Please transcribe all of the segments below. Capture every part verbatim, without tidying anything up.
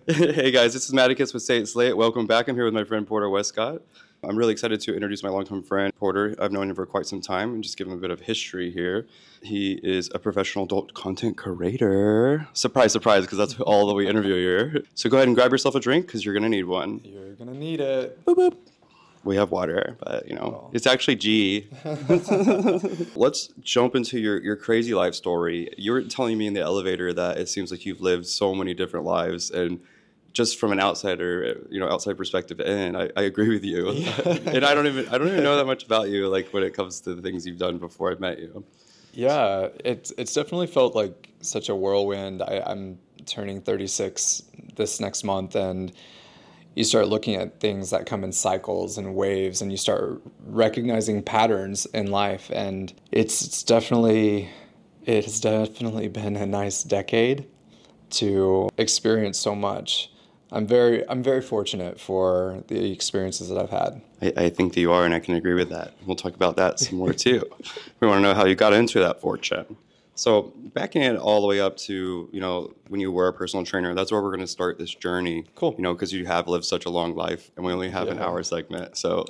Hey guys, this is Matticus with Say It Slay It. Welcome back. I'm here with my friend Porter Westcott. I'm really excited to introduce my longtime friend Porter. I've known him for quite some time and just give him a bit of history here. He is a professional adult content creator. Surprise, surprise, because that's all that we interview here. So go ahead and grab yourself a drink because you're going to need one. You're going to need it. Boop, boop. We have water, but, you know, oh. It's actually G. Let's jump into your, your crazy life story. You were telling me in the elevator that it seems like you've lived so many different lives, and just from an outsider, you know, outside perspective in, I, I agree with you. Yeah. And I don't even I don't even know that much about you, like when it comes to the things you've done before I met you. Yeah, it's it's definitely felt like such a whirlwind. I, I'm turning thirty-six this next month, and you start looking at things that come in cycles and waves, and you start recognizing patterns in life. And it's, it's definitely, it has definitely been a nice decade to experience so much. I'm very, I'm very fortunate for the experiences that I've had. I, I think that you are, and I can agree with that. We'll talk about that some more too. We want to know how you got into that fortune. So backing it all the way up to, you know, when you were a personal trainer, that's where we're going to start this journey. Cool. You know, because you have lived such a long life, and we only have yeah. an hour segment. So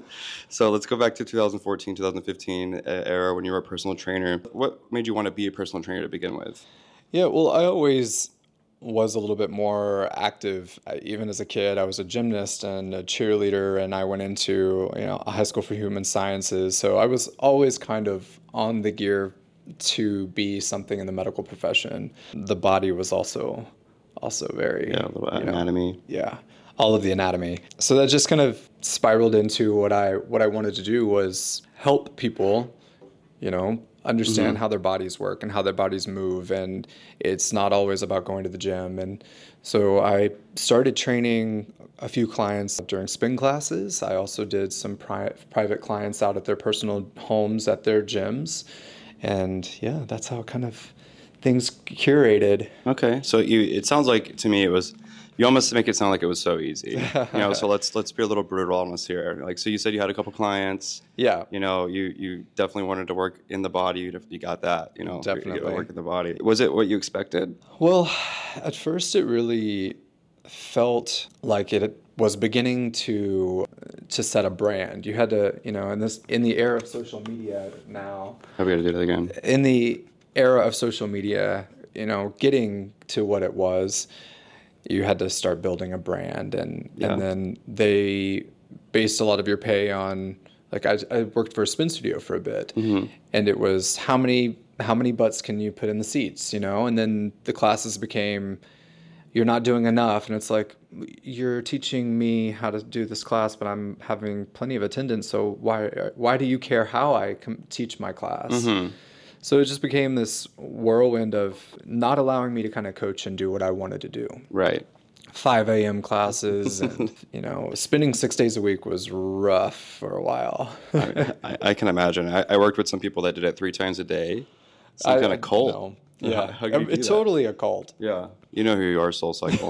so let's go back to twenty fourteen, twenty fifteen era when you were a personal trainer. What made you want to be a personal trainer to begin with? Yeah, well, I always was a little bit more active. Even as a kid, I was a gymnast and a cheerleader, and I went into, you know, a high school for human sciences. So I was always kind of on the gear to be something in the medical profession. The body was also also very, yeah, a little anatomy. Know, yeah, all of the anatomy. So that just kind of spiraled into what I what I wanted to do was help people, you know, understand mm-hmm. how their bodies work and how their bodies move, and it's not always about going to the gym. And so I started training a few clients during spin classes. I also did some pri- private clients out at their personal homes at their gyms. And yeah, that's how kind of things curated. Okay, so you it sounds like to me it was, you almost make it sound like it was so easy. You know, so let's let's be a little brutal on us here. Like, so you said you had a couple clients. Yeah. You know, you you definitely wanted to work in the body. You you got that. You know, definitely you get to work in the body. Was it what you expected? Well, at first it really felt like it was beginning to to set a brand. You had to, you know, in this in the era of social media now. How we got to do that again? In the era of social media, you know, getting to what it was, you had to start building a brand, and yeah. and then they based a lot of your pay on, like I, I worked for a spin studio for a bit, mm-hmm. and it was how many how many butts can you put in the seats, you know, and then the classes became, you're not doing enough, and it's like, you're teaching me how to do this class, but I'm having plenty of attendance, so why why do you care how I com- teach my class? Mm-hmm. So it just became this whirlwind of not allowing me to kind of coach and do what I wanted to do. Right. five a.m. classes, and, you know, spinning six days a week was rough for a while. I, I, I can imagine. I, I worked with some people that did it three times a day. Some kind of cult. No. Yeah, how, how it's totally a cult. Yeah, you know who you are, Soul Cycle.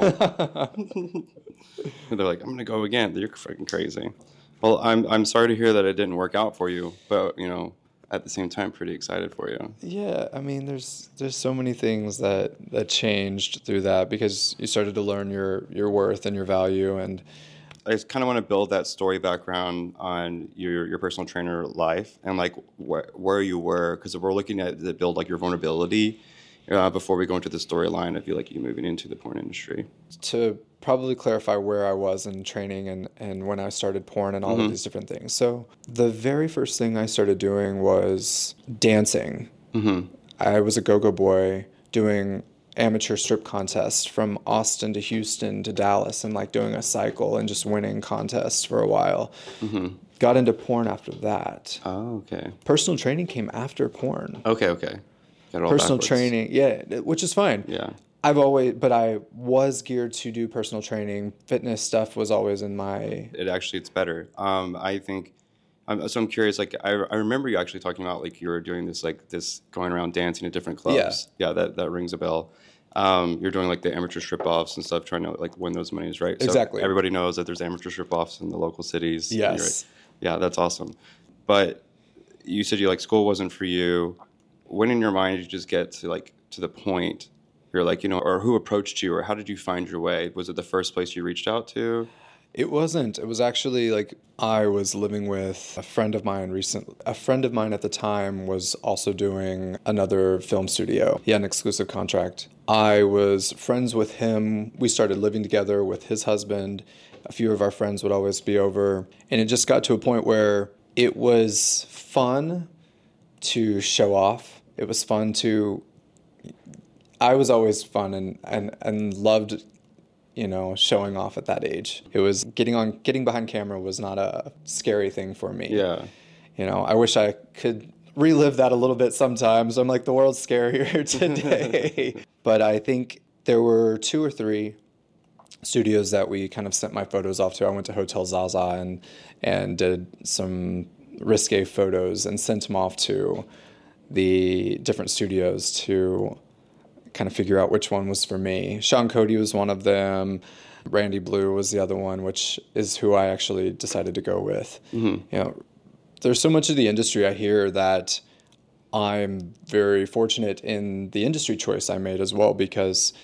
They're like, I'm gonna go again. You're freaking crazy. Well, I'm I'm sorry to hear that it didn't work out for you, but you know, at the same time, pretty excited for you. Yeah, I mean, there's there's so many things that that changed through that, because you started to learn your your worth and your value. And I just kind of want to build that story background on your your personal trainer life and like wh- where you were, because we're looking at the build like your vulnerability. Uh, before we go into the storyline, I feel like you moving into the porn industry. To probably clarify where I was in training and, and when I started porn and all mm-hmm. of these different things. So the very first thing I started doing was dancing. Mm-hmm. I was a go-go boy doing amateur strip contests from Austin to Houston to Dallas, and like doing a cycle and just winning contests for a while. Mm-hmm. Got into porn after that. Oh, okay. Personal training came after porn. Okay, okay. Personal backwards. training, yeah, which is fine. Yeah. I've always, but I was geared to do personal training. Fitness stuff was always in my... It actually, it's better. Um, I think, I'm, so I'm curious, like, I, I remember you actually talking about, like, you were doing this, like, this, going around dancing at different clubs. Yeah. Yeah, that, that rings a bell. Um, you're doing, like, the amateur strip-offs and stuff, trying to, like, win those monies, right? Exactly. So everybody knows that there's amateur strip-offs in the local cities. Yes. Yeah, that's awesome. But you said you, like, school wasn't for you. When in your mind did you just get to, like, to the point you're like, you know, or who approached you, or how did you find your way? Was it the first place you reached out to? It wasn't. It was actually like I was living with a friend of mine recently. A friend of mine at the time was also doing another film studio. He had an exclusive contract. I was friends with him. We started living together with his husband. A few of our friends would always be over. And it just got to a point where it was fun to show off. It was fun to... I was always fun and, and, and loved... you know, showing off at that age. It was getting on, getting behind camera was not a scary thing for me. Yeah. You know, I wish I could relive that a little bit sometimes. I'm like, the world's scarier today. But I think there were two or three studios that we kind of sent my photos off to. I went to Hotel Zaza and, and did some risque photos and sent them off to the different studios to kind of figure out which one was for me. Sean Cody was one of them. Randy Blue was the other one, which is who I actually decided to go with. Mm-hmm. You know, there's so much of the industry I hear that I'm very fortunate in the industry choice I made as well, because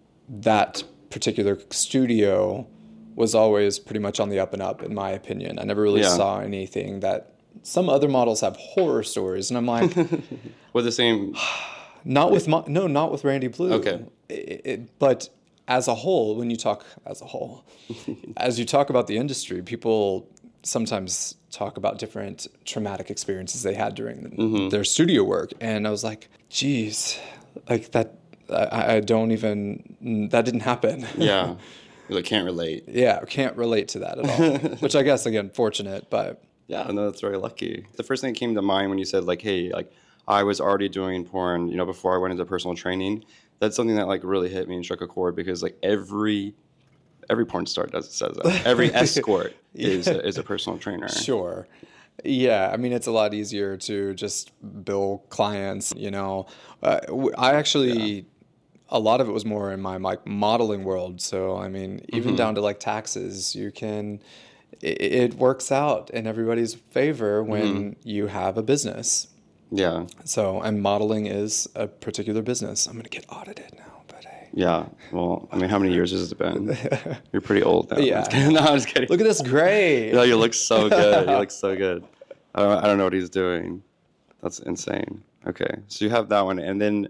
that particular studio was always pretty much on the up and up, in my opinion. I never really yeah. saw anything that some other models have horror stories, and I'm like, with the same. Not with my, no, not with Randy Blue. Okay. It, it, but as a whole, when you talk as a whole, as you talk about the industry, people sometimes talk about different traumatic experiences they had during the, mm-hmm. their studio work, and I was like, geez, like that. I, I don't even. That didn't happen. Yeah. I can't relate. Yeah, can't relate to that at all. Which I guess again, fortunate, but yeah, no, that's very lucky. The first thing that came to mind when you said like, hey, like. I was already doing porn, you know, before I went into personal training. That's something that like really hit me and struck a chord, because like every every porn star does says that. Every escort yeah. is a, is a personal trainer. Sure. Yeah, I mean, it's a lot easier to just bill clients, you know. Uh, I actually, yeah. a lot of it was more in my like modeling world. So, I mean, even mm-hmm. down to like taxes, you can, it, it works out in everybody's favor when mm-hmm. you have a business. Yeah. So, and modeling is a particular business. I'm going to get audited now, but hey. Yeah. Well, I mean, how many years has it been? You're pretty old now. Yeah. I'm no, I'm just kidding. Look at this gray. No, you look so good. You look so good. I don't, I don't know what he's doing. That's insane. Okay. So you have that one. And then,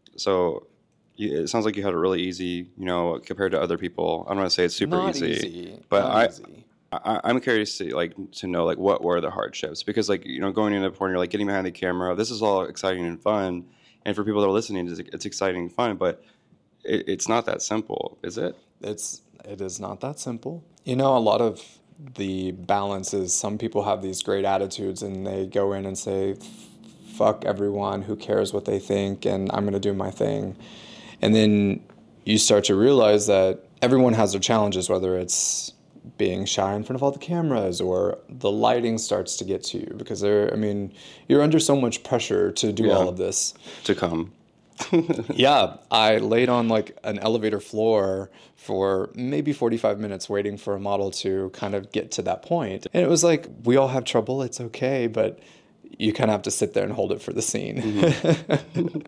so you, it sounds like you had it really easy, you know, compared to other people. I don't want to say it's super Not easy, easy. But Not I... easy. I, I'm curious to like to know like what were the hardships, because like, you know, going into porn, you're like getting behind the camera. This is all exciting and fun, and for people that are listening, it's, it's exciting and fun. But it, it's not that simple, is it? It's it is not that simple. You know, a lot of the balance is some people have these great attitudes and they go in and say, "Fuck everyone, who cares what they think, and I'm gonna do my thing," and then you start to realize that everyone has their challenges, whether it's being shy in front of all the cameras or the lighting starts to get to you, because there, I mean, you're under so much pressure to do yeah. all of this. To come. Yeah, I laid on like an elevator floor for maybe forty-five minutes waiting for a model to kind of get to that point. And it was like, we all have trouble, it's okay, but you kind of have to sit there and hold it for the scene. Mm-hmm.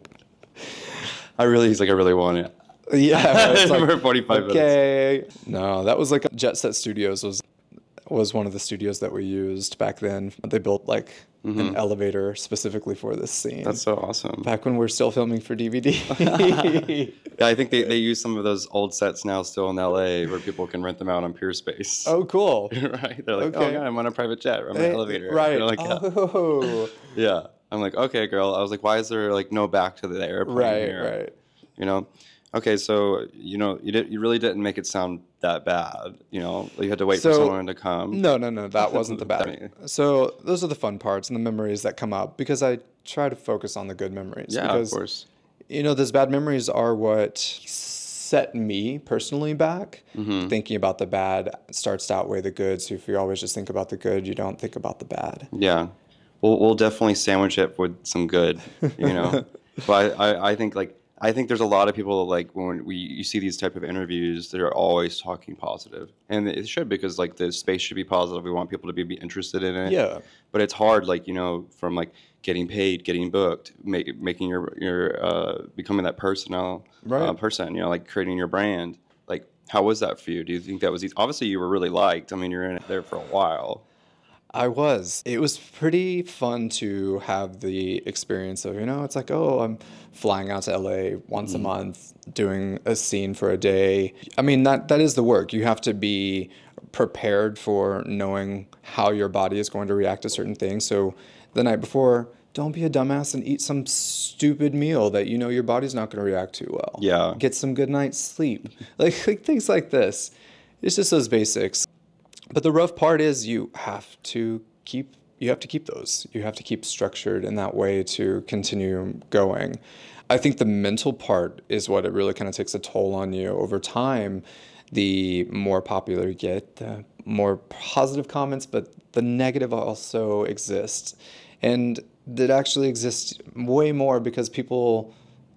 I really, he's like, I really want it. Yeah, it's like, for forty-five okay. minutes. No, that was like Jet Set Studios was was one of the studios that we used back then. They built like mm-hmm. an elevator specifically for this scene. That's so awesome. Back when we we're still filming for D V D. Yeah, I think they, they use some of those old sets now still in L A where people can rent them out on PeerSpace. Oh, cool. Right? They're like, okay. oh, God, I'm on a private jet. I'm on an hey, elevator. Right. Like, oh. Yeah. yeah. I'm like, okay, girl. I was like, why is there like no back to the airplane right, here? Right, right. You know? Okay, so, you know, you did, you really didn't make it sound that bad, you know? You had to wait so, for someone to come. No, no, no, that wasn't the bad. So those are the fun parts and the memories that come up, because I try to focus on the good memories. Yeah, because, of course. You know, those bad memories are what set me personally back. Mm-hmm. Thinking about the bad starts to outweigh the good, so if you always just think about the good, you don't think about the bad. Yeah. We'll, we'll definitely sandwich it with some good, you know? But I, I, I think, like, I think there's a lot of people like when we you see these type of interviews, they're always talking positive, and it should because like the space should be positive. We want people to be, be interested in it. Yeah. But it's hard, like you know, from like getting paid, getting booked, make, making your your uh, becoming that personal Right. uh, person. You know, like creating your brand. Like, how was that for you? Do you think that was easy? Obviously you were really liked. I mean, you're in it there for a while. I was. It was pretty fun to have the experience of, you know, it's like, oh, I'm flying out to L A once Mm-hmm. a month, doing a scene for a day. I mean, that that is the work. You have to be prepared for knowing how your body is going to react to certain things. So the night before, don't be a dumbass and eat some stupid meal that you know your body's not going to react to well. Yeah. Get some good night's sleep. Like, like things like this. It's just those basics. But the rough part is you have to keep you have to keep those. You have to keep structured in that way to continue going. I think the mental part is what it really kind of takes a toll on you over time. The more popular you get, the more positive comments, but the negative also exists. And that actually exists way more because people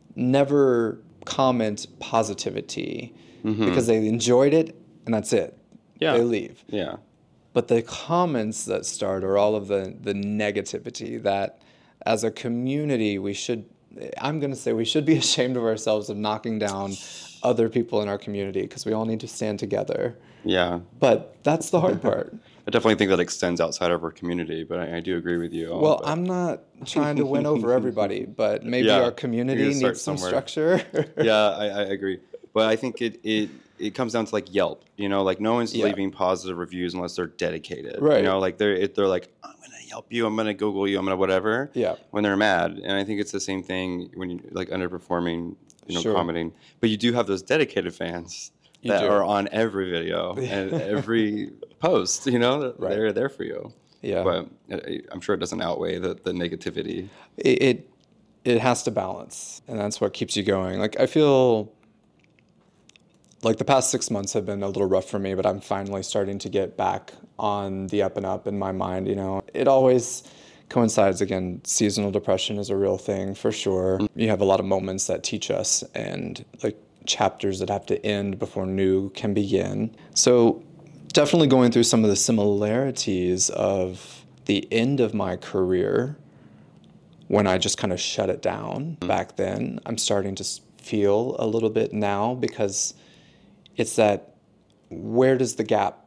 never comment positivity because they enjoyed it and that's it. Yeah. They leave. Yeah. But the comments that start are all of the, the negativity that as a community we should, I'm going to say we should be ashamed of ourselves of knocking down other people in our community because we all need to stand together. Yeah. But that's the hard part. I definitely think that extends outside of our community, but I, I do agree with you. Well, but- I'm not trying to win over everybody, but maybe Yeah, our you community gotta start needs some somewhere. structure. yeah, I, I agree. But I think it, it it comes down to like Yelp. You know, like no one's Yeah. leaving positive reviews unless they're dedicated. Right. You know, like they're it, they're like, I'm gonna Yelp you, I'm gonna Google you, I'm gonna whatever. Yeah. When they're mad, and I think it's the same thing when you like underperforming, you know, Sure. commenting. But you do have those dedicated fans You that do. are on every video and every post. You know, Right. they're there for you. Yeah. But I- I'm sure it doesn't outweigh the, the negativity. it, it it has to balance, and that's what keeps you going. Like I feel like the past six months have been a little rough for me, but I'm finally starting to get back on the up and up in my mind. You know, it always coincides again. Seasonal depression is a real thing for sure. You have a lot of moments that teach us, and like chapters that have to end before new can begin. So definitely going through some of the similarities of the end of my career when I just kind of shut it down back then. I'm starting to s- feel a little bit now because it's that where does the gap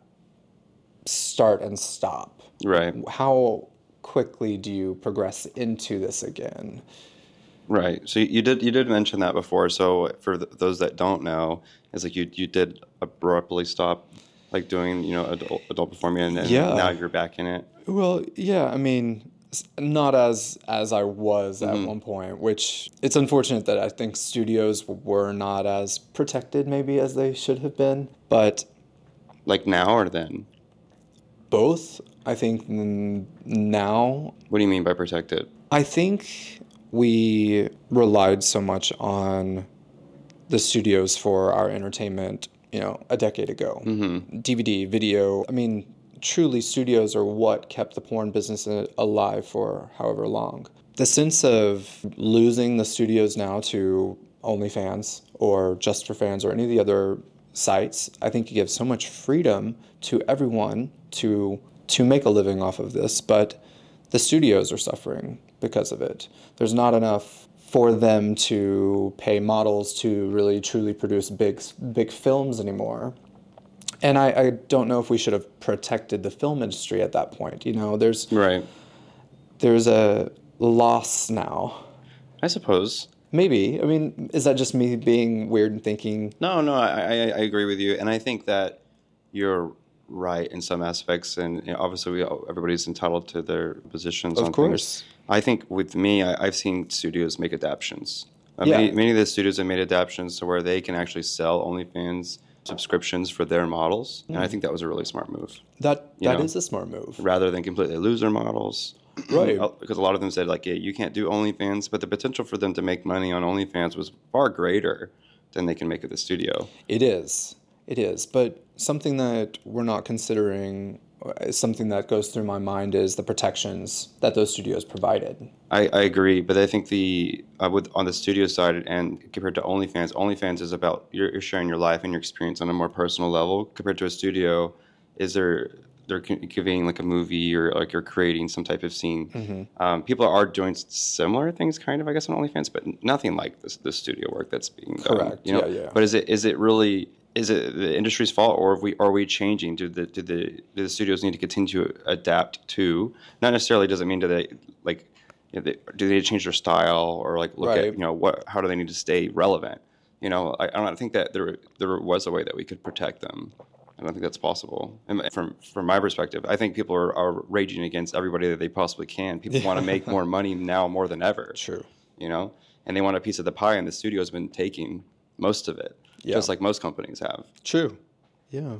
start and stop? Right. How quickly do you progress into this again? Right. So you did you did mention that before. So for th- those that don't know, it's like you you did abruptly stop like doing you know adult, adult performing, and, and Yeah. now you're back in it. Well, yeah, I mean, s- not as as I was at Mm-hmm. one point, which it's unfortunate that I think studios were not as protected maybe as they should have been, but Like now or then? both, I think mm, now, What do you mean by protected? I think we relied so much on the studios for our entertainment, you know, a decade ago. Mm-hmm. D V D, video. I mean, truly, studios are what kept the porn business a- alive for however long. The sense of losing the studios now to OnlyFans or Just for Fans or any of the other sites, I think it gives so much freedom to everyone to to make a living off of this, but the studios are suffering because of it. There's not enough for them to pay models to really truly produce big big films anymore. And I, I don't know if we should have protected the film industry at that point. You know, there's Right. there's a loss now. I suppose. Maybe. I mean, is that just me being weird and thinking? No, no, I, I, I agree with you, and I think that you're right in some aspects, and you know, obviously we all, everybody's entitled to their positions. Of on course. things. I think with me, I, I've seen studios make adaptions. Uh, Yeah. many, many of the studios have made adaptions to where they can actually sell OnlyFans subscriptions for their models, and I think that was a really smart move, That You that know. is a smart move. rather than completely lose their models. Right. Because a lot of them said like, yeah, you can't do OnlyFans, but the potential for them to make money on OnlyFans was far greater than they can make at the studio. It is. It is. But something that we're not considering something that goes through my mind is the protections that those studios provided. I, I agree, but I think the uh, with on the studio side and compared to OnlyFans, OnlyFans is about you're, you're sharing your life and your experience on a more personal level. Compared to a studio, is there they're conveying like a movie or like you're creating some type of scene. Mm-hmm. Um, people are doing similar things, kind of, I guess, on OnlyFans, but nothing like this this studio work that's being done. Correct. You know? Yeah, yeah. But is it is it really? Is it the industry's fault, or are we are we changing? Do the do the do the studios need to continue to adapt to? Not necessarily does it mean do they like you know, they, do they need to change their style or like look right. at you know what how do they need to stay relevant? You know, I, I don't think that there there was a way that we could protect them. I don't think that's possible. And from from my perspective, I think people are, are raging against everybody that they possibly can. People want to make more money now more than ever. True. You know, and they want a piece of the pie, and the studio's been taking most of it. Yeah. Just like most companies have. True. Yeah.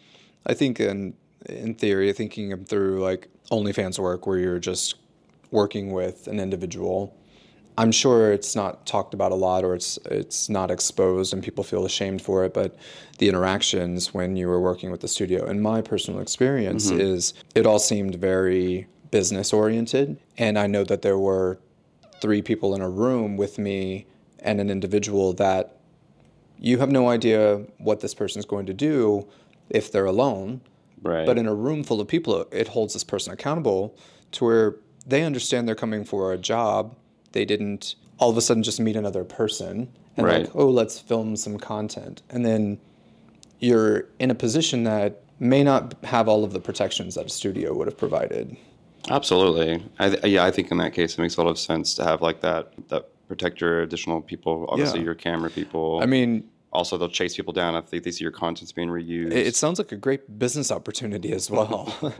I think in in theory, thinking them through like OnlyFans work where you're just working with an individual, I'm sure it's not talked about a lot or it's it's not exposed and people feel ashamed for it, but the interactions when you were working with the studio, in my personal experience, mm-hmm. is it all seemed very business oriented. And I know that there were three people in a room with me and an individual that you have no idea what this person's going to do if they're alone. Right. But in a room full of people, it holds this person accountable to where they understand they're coming for a job. They didn't all of a sudden just meet another person and right. like, oh, let's film some content. And then you're in a position that may not have all of the protections that a studio would have provided. Absolutely. I th- yeah, I think in that case, it makes a lot of sense to have like that, that protect your additional people, obviously yeah. your camera people. I mean, also they'll chase people down if they, they see your content's being reused. It, it sounds like a great business opportunity as well.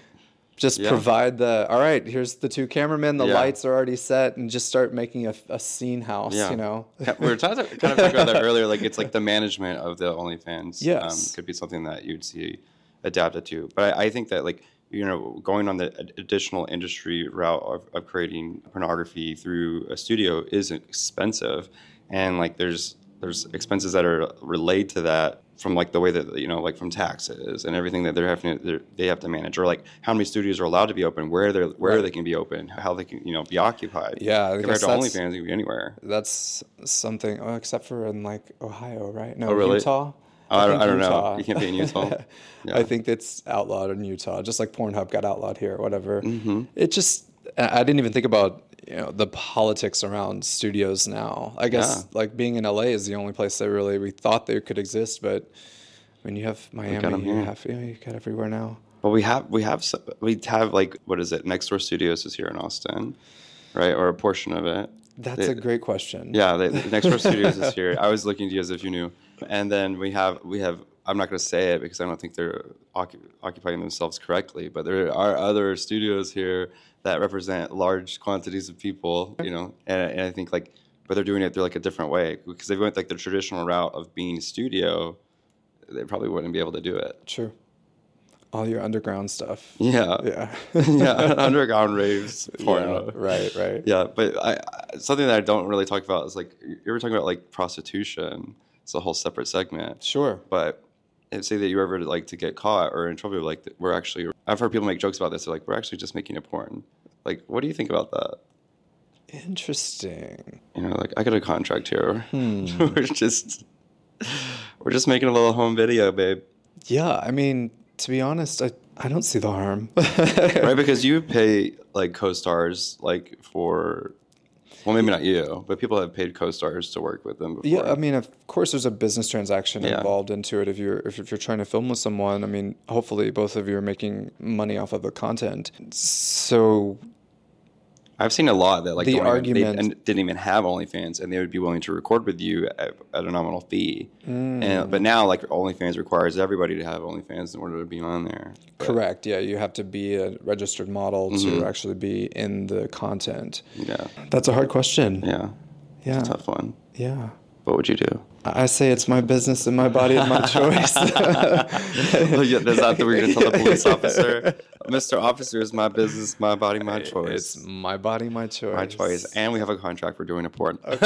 Just yeah. provide the, all right, here's the two cameramen, the yeah. lights are already set, and just start making a, a scene house, yeah. you know? We were talking, kind of talking about that earlier, like it's like the management of the OnlyFans. Yes. Um, could be something that you'd see adapted to. But I, I think that like, you know, going on the additional industry route of, of creating pornography through a studio is expensive. And like there's there's expenses that are related to that from like the way that, you know, like from taxes and everything that they're having to, they're, they have to manage, or like how many studios are allowed to be open, where they're where right. they can be open, how they can, you know, be occupied. Yeah, I compared to OnlyFans, you can be anywhere. That's something, oh, except for in like Ohio, right? No, oh, really? Utah. Oh, I, I don't Utah. know. You can't be in Utah. Yeah. I think it's outlawed in Utah, just like Pornhub got outlawed here, or whatever. Mm-hmm. It just, I didn't even think about, you know, the politics around studios now. I guess yeah. like being in L A is the only place that really we thought they could exist, but I mean, you have Miami, you have, you know, you got everywhere now. Well, we have, we have, we have like, what is it? Next Door Studios is here in Austin, right? Or a portion of it. That's they, a great question. Yeah, they, Next Door Studios is here. I was looking to you as if you knew. And then we have, we have, I'm not going to say it because I don't think they're occup- occupying themselves correctly, but there are other studios here that represent large quantities of people, you know, and, and I think like, but they're doing it through like a different way because they went like the traditional route of being a studio, they probably wouldn't be able to do it. True. All your underground stuff. Yeah. Yeah. yeah. Underground raves. Porno. Yeah, right, right. Yeah. But I, I, something that I don't really talk about is like, you ever talking about like prostitution? It's a whole separate segment. Sure. But say that you ever like to get caught or in trouble, like we're actually, I've heard people make jokes about this. They're like, we're actually just making a porn. Like, what do you think about that? Interesting. You know, like I got a contract here. Hmm. we're just, we're just making a little home video, babe. Yeah. I mean, to be honest, I, I don't see the harm. Right. Because you pay like co-stars like for, well, maybe not you, but people have paid co-stars to work with them before. Yeah, I mean, of course, there's a business transaction yeah. involved into it. If you're if, if you're trying to film with someone, I mean, hopefully both of you are making money off of the content. So, I've seen a lot that like the don't argument even, they didn't even have OnlyFans, and they would be willing to record with you at, at a nominal fee. Mm. And but now like OnlyFans requires everybody to have OnlyFans in order to be on there. But, correct. Yeah, you have to be a registered model mm-hmm. to actually be in the content. Yeah, that's a hard question. Yeah, yeah, it's a tough one. Yeah. What would you do? I say it's my business and my body and my choice. Well, yeah, is that what we're going to tell the police officer? Mister Officer is my business, my body, my choice. It's my body, my choice. My choice. And we have a contract for doing a porn. Okay.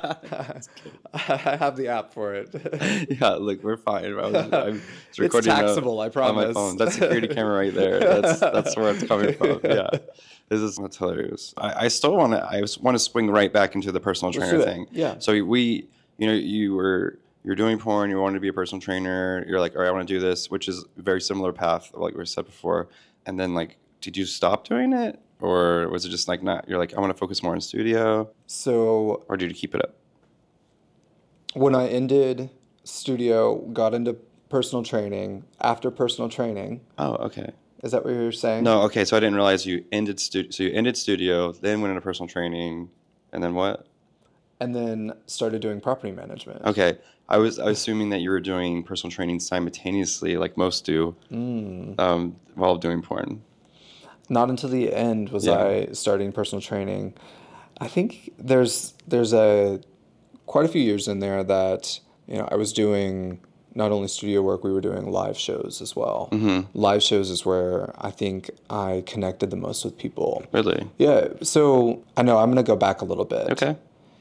I have the app for it. Yeah, look, we're fine. I was, I'm it's recording taxable, a, I promise. on my phone. That security camera right there. That's that's where it's coming from. Yeah. This is that's hilarious. I, I still want to. I want to swing right back into the personal Let's trainer do it. thing. Yeah. So we, you know, you were you're doing porn. You wanted to be a personal trainer. You're like, all right, I want to do this, which is a very similar path, like we said before. And then, like, did you stop doing it, or was it just like not? You're like, I want to focus more on studio. So, or did you keep it up? When I ended studio, got into personal training. After personal training. Oh, okay. Is that what you're saying? No, okay. So I didn't realize you ended studio. So you ended studio, then went into personal training, and then what? And then started doing property management. Okay. I was, I was assuming that you were doing personal training simultaneously, like most do, mm. um, while doing porn. Not until the end was yeah. I starting personal training. I think there's there's a quite a few years in there that you know I was doing not only studio work, we were doing live shows as well. Mm-hmm. Live shows is where I think I connected the most with people. Really? Yeah. So I know I'm going to go back a little bit. Okay.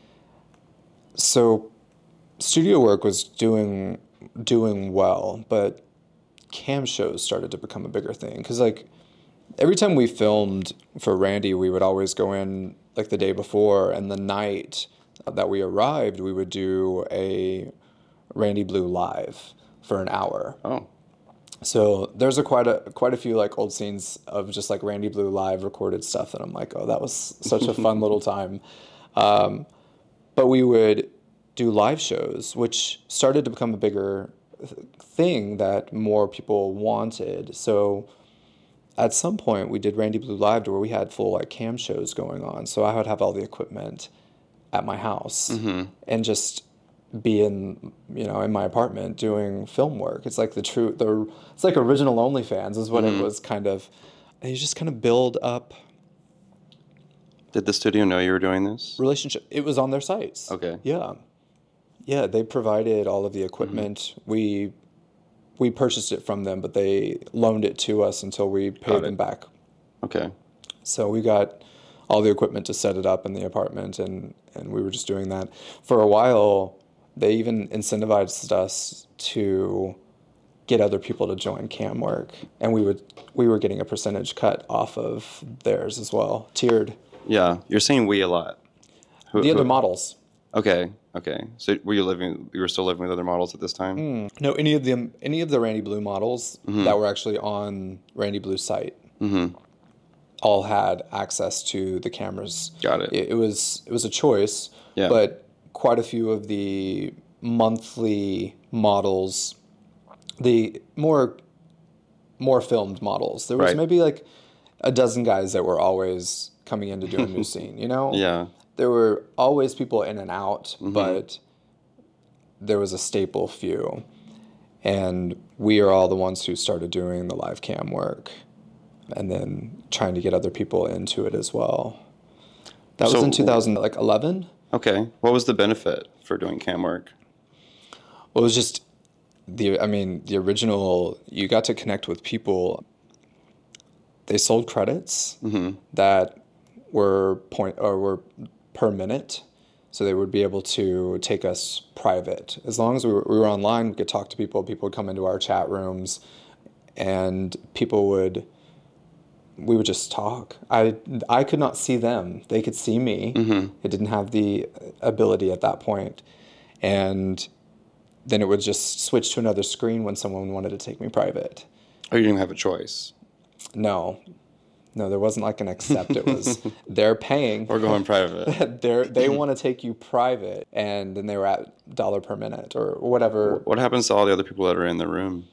So studio work was doing doing well, but cam shows started to become a bigger thing. Because like every time we filmed for Randy, we would always go in like the day before, and the night that we arrived, we would do a Randy Blue live for an hour. Oh. So there's a quite a quite a few like old scenes of just like Randy Blue live recorded stuff that I'm like, oh, that was such a fun little time. Um, but we would do live shows, which started to become a bigger thing that more people wanted. So at some point we did Randy Blue Live to where we had full like cam shows going on. So I would have all the equipment at my house mm-hmm. and just be in, you know, in my apartment doing film work. It's like the true, the it's like original OnlyFans is what mm-hmm. it was kind of. And you just kind of build up. Did the studio know you were doing this? Relationship. It was on their sites. Okay. Yeah. Yeah, they provided all of the equipment. Mm-hmm. We we purchased it from them, but they loaned it to us until we paid them back. Okay. So we got all the equipment to set it up in the apartment, and, and we were just doing that. For a while, they even incentivized us to get other people to join cam work, and we would we were getting a percentage cut off of theirs as well, tiered. Yeah, you're saying we a lot. Who, the who, other models. Okay, okay. So were you living? You were still living with other models at this time? Mm. No, any of them, any of the Randy Blue models mm-hmm. that were actually on Randy Blue's site, mm-hmm. all had access to the cameras. Got it. It, it was it was a choice, yeah. But quite a few of the monthly models, the more more filmed models, there was right. maybe like a dozen guys that were always coming in to do a new scene. You know? Yeah. There were always people in and out, mm-hmm. but there was a staple few. And we are all the ones who started doing the live cam work and then trying to get other people into it as well. That so, was in two thousand eleven. Okay. What was the benefit for doing cam work? Well, it was just the, I mean, the original, you got to connect with people. They sold credits mm-hmm. that were point or were per minute, so they would be able to take us private. As long as we were, we were online, we could talk to people. People would come into our chat rooms, and people would, we would just talk. I I could not see them; they could see me. Mm-hmm. It didn't have the ability at that point, and then it would just switch to another screen when someone wanted to take me private. Oh, you didn't have a choice. No. No, there wasn't like an accept. It was they're paying. We're going private. They're, they want to take you private, and then they were at dollar per minute or whatever. What happens to all the other people that are in the room?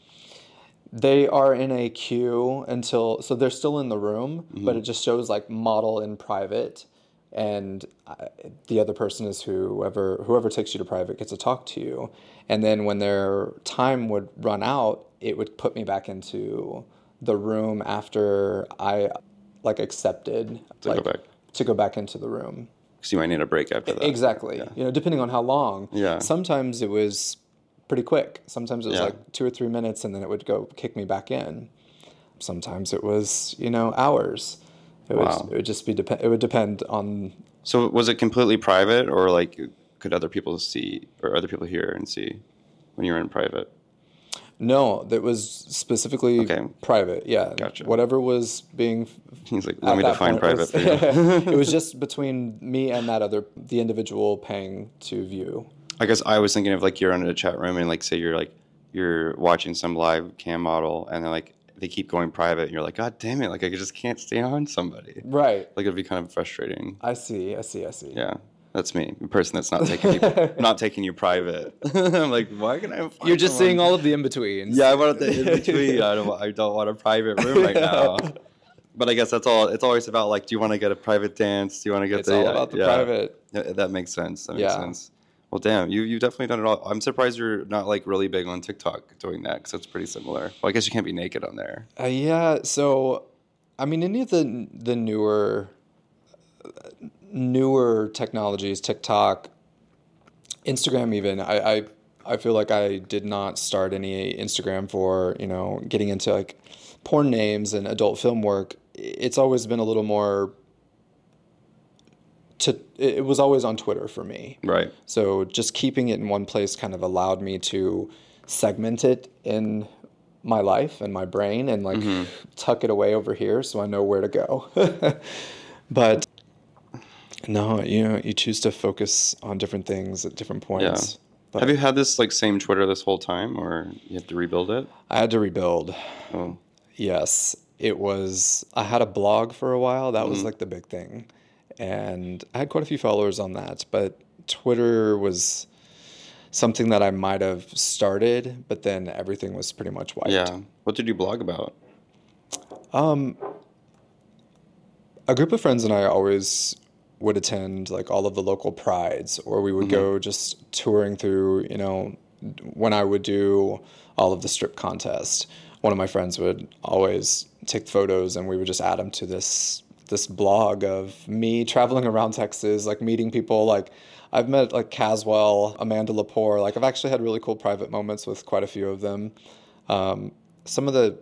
They are in a queue until, so they're still in the room, mm-hmm. but it just shows like model in private, and the other person is whoever whoever takes you to private gets to talk to you, and then when their time would run out, it would put me back into the room after I like accepted to like, go back to go back into the room. Because you might need a break after that. Exactly. Yeah. You know, depending on how long. Yeah. Sometimes it was pretty quick. Sometimes it was yeah. like two or three minutes, and then it would go kick me back in. sometimes it was, you know, hours. It wow. was, it would just be, dep- it would depend on. So was it completely private, or like could other people see, or other people hear and see when you were in private? No, that was specifically okay. private. Yeah. Gotcha. Whatever was being. He's like, let me define private was, for you. It was just between me and that other, the individual paying to view. I guess I was thinking of like you're in a chat room and like say you're like, you're watching some live cam model and then like they keep going private and you're like, God damn it. Like I just can't stay on somebody. Right. Like it'd be kind of frustrating. I see. I see. I see. Yeah. That's me, the person that's not taking you, not taking you private. I'm like, why can I? Find You're just someone? Seeing all of the in betweens. Yeah, I want the in between. I don't. I don't want a private room right now. But I guess that's all. It's always about like, do you want to get a private dance? Do you want to get it's the? It's all about the yeah. private. Yeah, that makes sense. That makes yeah. sense. Well, damn, you you've definitely done it all. I'm surprised you're not like really big on TikTok doing that because it's pretty similar. Well, I guess you can't be naked on there. Uh, yeah. So, I mean, any of the the newer. newer technologies, TikTok, Instagram even, I, I I feel like I did not start any Instagram for, you know, getting into like porn names and adult film work. It's always been a little more to it was always on Twitter for me. Right. So just keeping it in one place kind of allowed me to segment it in my life and my brain and like mm-hmm. tuck it away over here so I know where to go. But no, you know, you choose to focus on different things at different points. Yeah. But have you had this like same Twitter this whole time, or you have to rebuild it? I had to rebuild. Oh. Yes. It was, I had a blog for a while. That mm-hmm. was like the big thing. And I had quite a few followers on that, but Twitter was something that I might have started, but then everything was pretty much wiped. Yeah. What did you blog about? Um, a group of friends and I always would attend like all of the local prides, or we would mm-hmm. go just touring through, you know, when I would do all of the strip contests, one of my friends would always take photos and we would just add them to this this blog of me traveling around Texas, like meeting people. Like I've met like Caswell, Amanda Lepore. Like I've actually had really cool private moments with quite a few of them. Um, some of the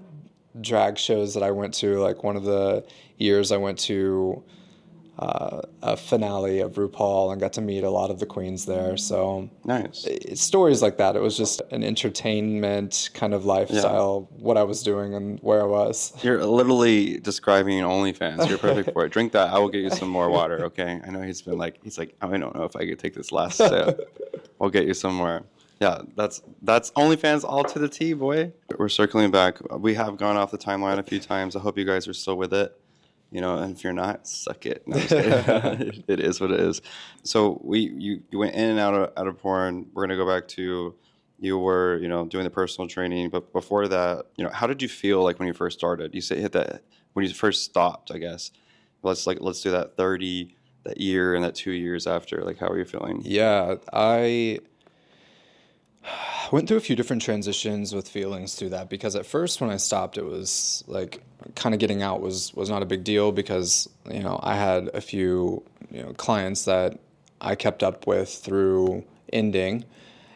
drag shows that I went to, like one of the years I went to uh, a finale of RuPaul and got to meet a lot of the queens there. So nice. It, stories like that. It was just an entertainment kind of lifestyle, yeah. what I was doing and where I was. You're literally describing OnlyFans. You're perfect for it. Drink that. I will get you some more water, okay? I know he's been like, he's like, oh, I don't know if I could take this last sip. We'll get you some more. Yeah, that's that's OnlyFans all to the T, boy. We're circling back. We have gone off the timeline a few times. I hope you guys are still with it. You know, and if you're not, suck it. No, I'm just kidding. It is what it is. So we you, you went in and out of out of porn. We're gonna go back to you were, you know, doing the personal training, but before that, you know, how did you feel like when you first started? You said hit that when you first stopped, I guess. Let's like let's do that thirty, that year and that two years after. Like how are you feeling? Yeah, I went through a few different transitions with feelings through that, because at first when I stopped, it was like kind of getting out was, was not a big deal because, you know, I had a few, you know, clients that I kept up with through ending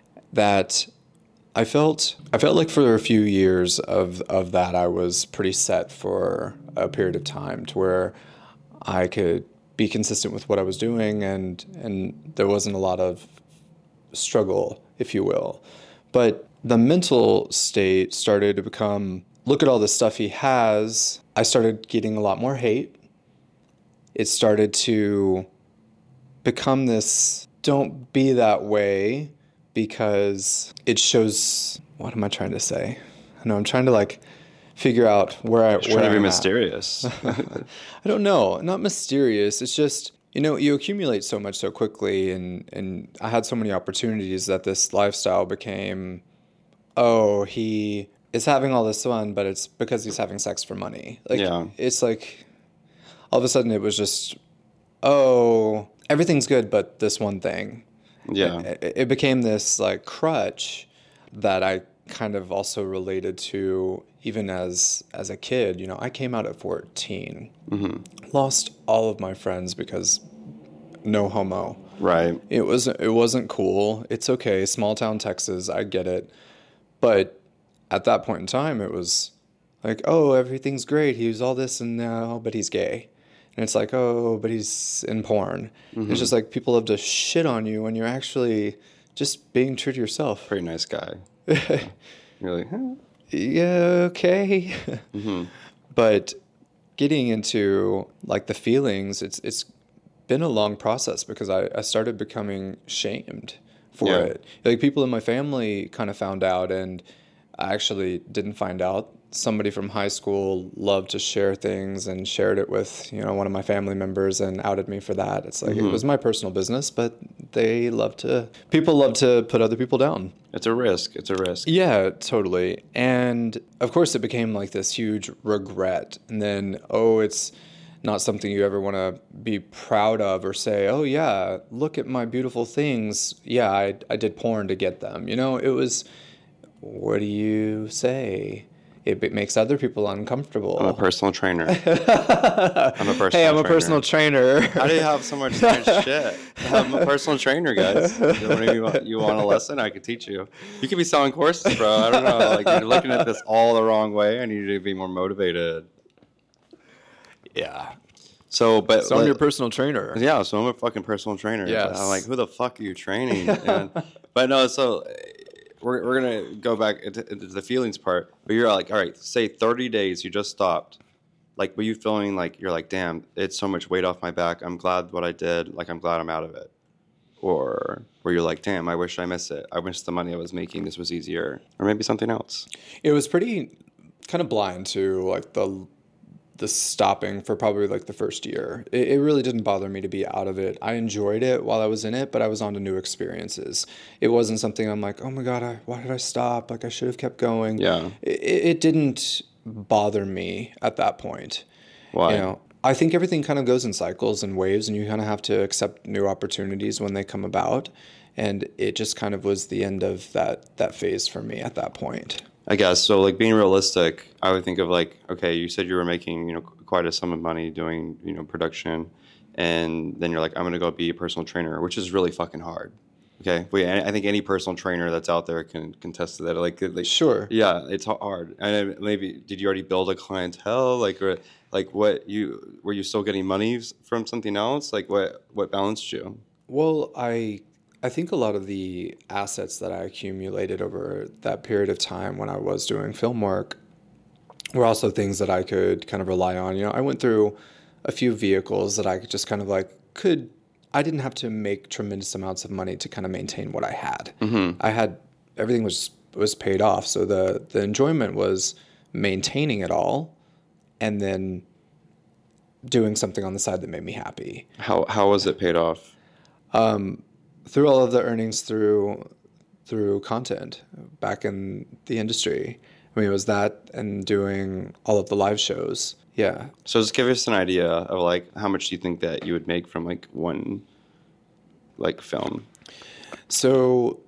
that I felt, I felt like for a few years of, of that, I was pretty set for a period of time to where I could be consistent with what I was doing and, and there wasn't a lot of struggle, if you will. But the mental state started to become, look at all the stuff he has. I started getting a lot more hate. It started to become this, don't be that way, because it shows, what am I trying to say? I know I'm trying to like figure out where I, where trying to be I'm mysterious. I don't know, not mysterious. It's just, you know, you accumulate so much so quickly, and, and I had so many opportunities that this lifestyle became, oh, he is having all this fun, but it's because he's having sex for money. Like, yeah. It's like, all of a sudden it was just, oh, everything's good, but this one thing. Yeah. It, it became this, like, crutch that I kind of also related to even as as a kid. You know, I came out at fourteen, mm-hmm. lost all of my friends because no homo. Right. It was it wasn't cool. It's okay, small town Texas, I get it. But at that point in time, it was like, oh, everything's great. He was all this and now, but he's gay. And it's like, oh, but he's in porn. Mm-hmm. It's just like people love to shit on you when you're actually just being true to yourself. Pretty nice guy. You're like, huh? Yeah, okay. Mm-hmm. But getting into like the feelings, it's it's been a long process because I, I started becoming shamed for yeah. it. Like people in my family kind of found out, and I actually didn't find out. Somebody from high school loved to share things and shared it with, you know, one of my family members and outed me for that. It's like, mm-hmm. it was my personal business, but they love to, people love to put other people down. It's a risk. It's a risk. Yeah, totally. And of course it became like this huge regret. And then, oh, it's not something you ever want to be proud of or say, oh yeah, look at my beautiful things. Yeah, I, I did porn to get them. You know, it was, what do you say? It makes other people uncomfortable. I'm a personal trainer. I'm a personal Hey, I'm a trainer. personal trainer. How do you have so much strange shit? I'm a personal trainer, guys. If you want, you want a lesson, I could teach you. You could be selling courses, bro. I don't know. Like, you're looking at this all the wrong way. I need you to be more motivated. Yeah. So, but so I'm your personal trainer. Yeah, so I'm a fucking personal trainer. Yes. I'm like, who the fuck are you training? And, but no, so... We're we're gonna go back into, into the feelings part, but you're like, all right, say thirty days, you just stopped. Like, were you feeling like you're like, damn, it's so much weight off my back. I'm glad what I did. Like, I'm glad I'm out of it. Or were you like, damn, I wish I missed it. I wish the money I was making this was easier, or maybe something else. It was pretty kind of blind to like the the stopping for probably like the first year. It, it really didn't bother me to be out of it. I enjoyed it while I was in it, but I was on to new experiences. It wasn't something I'm like, oh my God, I, why did I stop? Like I should have kept going. Yeah. It, it didn't bother me at that point. Why? You know, I think everything kind of goes in cycles and waves, and you kind of have to accept new opportunities when they come about. And it just kind of was the end of that, that phase for me at that point. I guess. So, like, being realistic, I would think of, like, okay, you said you were making, you know, quite a sum of money doing, you know, production, and then you're like, I'm going to go be a personal trainer, which is really fucking hard. Okay? Wait, I think any personal trainer that's out there can contest to that. Like, like sure. Yeah, it's hard. And maybe, did you already build a clientele? Like, or, like, what, you, were you still getting money from something else? Like, what, what balanced you? Well, I... I think a lot of the assets that I accumulated over that period of time when I was doing film work were also things that I could kind of rely on. You know, I went through a few vehicles that I could just kind of like could, I didn't have to make tremendous amounts of money to kind of maintain what I had. Mm-hmm. I had, everything was, was paid off. So the, the enjoyment was maintaining it all and then doing something on the side that made me happy. How, how was it paid off? Um, Through all of the earnings through through content back in the industry. I mean, it was that and doing all of the live shows. Yeah. So just give us an idea of like how much do you think that you would make from like one like film? So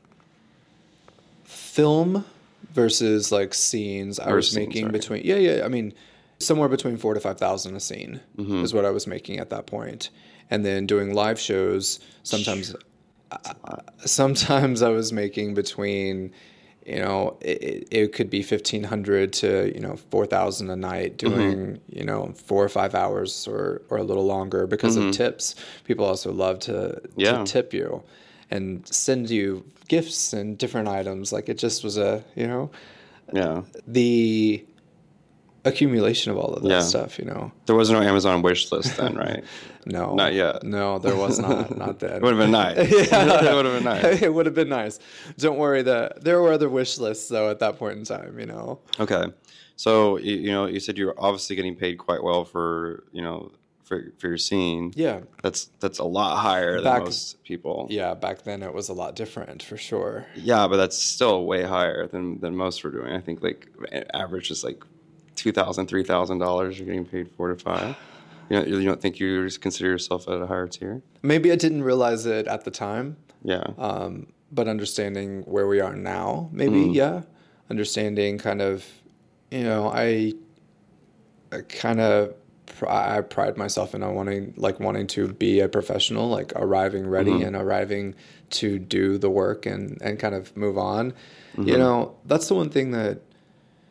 film versus like scenes, I was making between yeah yeah I mean somewhere between four to five thousand a scene mm-hmm. is what I was making at that point, and then doing live shows sometimes. Uh, sometimes I was making between, you know, it, it could be fifteen hundred to, you know, four thousand a night doing, mm-hmm. you know, four or five hours or, or a little longer because mm-hmm. of tips. People also love to, yeah. to tip you and send you gifts and different items. Like it just was a, you know, yeah, the accumulation of all of that yeah. stuff, you know. There was no Amazon wish list then, right? No. Not yet. No, there was not. Not then. It would have been nice. Yeah. It would have been nice. It would have been nice. Don't worry, that there were other wish lists, though, at that point in time, you know. Okay. So, you, you know, you said you were obviously getting paid quite well for, you know, for, for your scene. Yeah. That's that's a lot higher back, than most people. Yeah, back then it was a lot different, for sure. Yeah, but that's still way higher than, than most were doing. I think, like, average is, like, two thousand dollars, three thousand dollars, you're getting paid four to five. You know, you don't think you consider yourself at a higher tier? Maybe I didn't realize it at the time. Yeah. Um, but understanding where we are now, maybe, mm. yeah. Understanding kind of, you know, I, I kind of, I pride myself in wanting, like wanting to be a professional, like arriving ready mm-hmm. and arriving to do the work and, and kind of move on. Mm-hmm. You know, that's the one thing that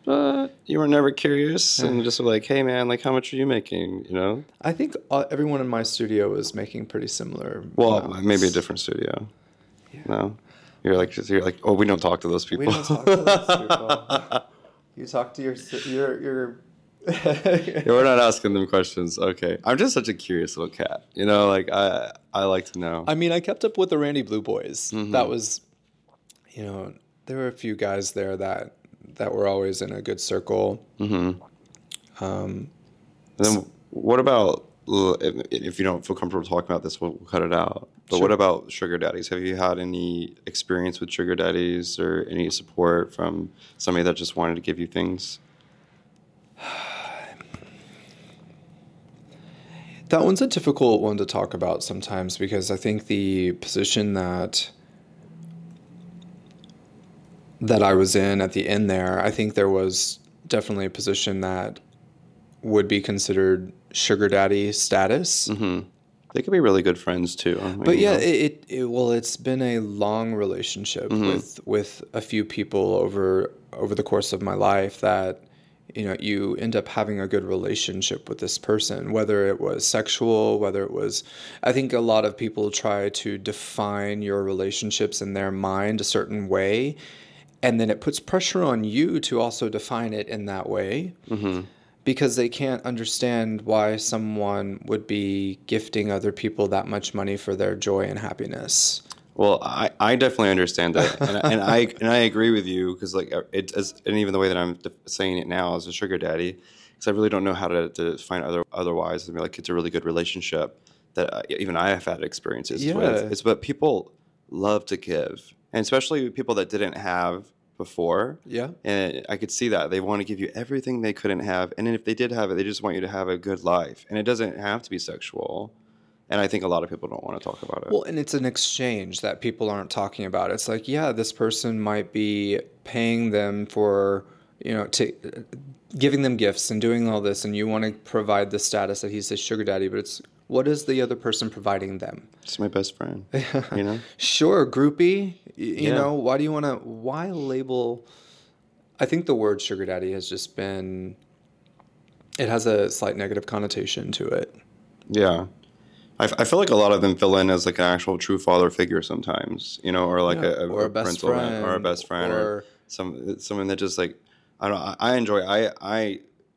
but you were never curious and just were like, hey man, like how much are you making? You know? I think uh, everyone in my studio is making pretty similar. Well, amounts. maybe a different studio. Yeah. No, you're like you're like oh we don't talk to those people. We don't talk to those people. You talk to your your your. Yeah, we're not asking them questions. Okay, I'm just such a curious little cat. You know, like I I like to know. I mean, I kept up with the Randy Blue Boys. Mm-hmm. That was, you know, there were a few guys there that that were always in a good circle. Mm-hmm. Um, and then what about if, if you don't feel comfortable talking about this, we'll, we'll cut it out. But Sure. what about sugar daddies? Have you had any experience with sugar daddies or any support from somebody that just wanted to give you things? That one's a difficult one to talk about sometimes because I think the position that that I was in at the end there, I think there was definitely a position that would be considered sugar daddy status. Mm-hmm. They could be really good friends too. I mean, But yeah, you know. it, it, it well, it's been a long relationship Mm-hmm. with with a few people over over the course of my life that, you know, you end up having a good relationship with this person, whether it was sexual, whether it was, I think a lot of people try to define your relationships in their mind a certain way, and then it puts pressure on you to also define it in that way. Mm-hmm. Because they can't understand why someone would be gifting other people that much money for their joy and happiness. Well, I, I definitely understand that, and, and I and I agree with you because like it as and even the way that I'm saying it now as a sugar daddy, because I really don't know how to, to find other otherwise. I mean, like it's a really good relationship that I, even I have had experiences Yeah. with. It's but people love to give, and especially people that didn't have before. Yeah. And I could see that they want to give you everything they couldn't have, and then if they did have it, they just want you to have a good life, and it doesn't have to be sexual. And I think a lot of people don't want to talk about it. Well, and it's an exchange that people aren't talking about. It's like, yeah, this person might be paying them for, you know, to giving them gifts and doing all this, and you want to provide the status that he's a sugar daddy, but it's what is the other person providing them? It's my best friend, you know? Sure, groupie, y- you Yeah. know, why do you want to, why label, I think the word sugar daddy has just been, it has a slight negative connotation to it. Yeah. I, f- I feel like a lot of them fill in as like an actual true father figure sometimes, you know, or like Yeah, a, a, or a a best parental event, friend, or a best friend, or, or- some someone that just like I don't know. I, I enjoy. I I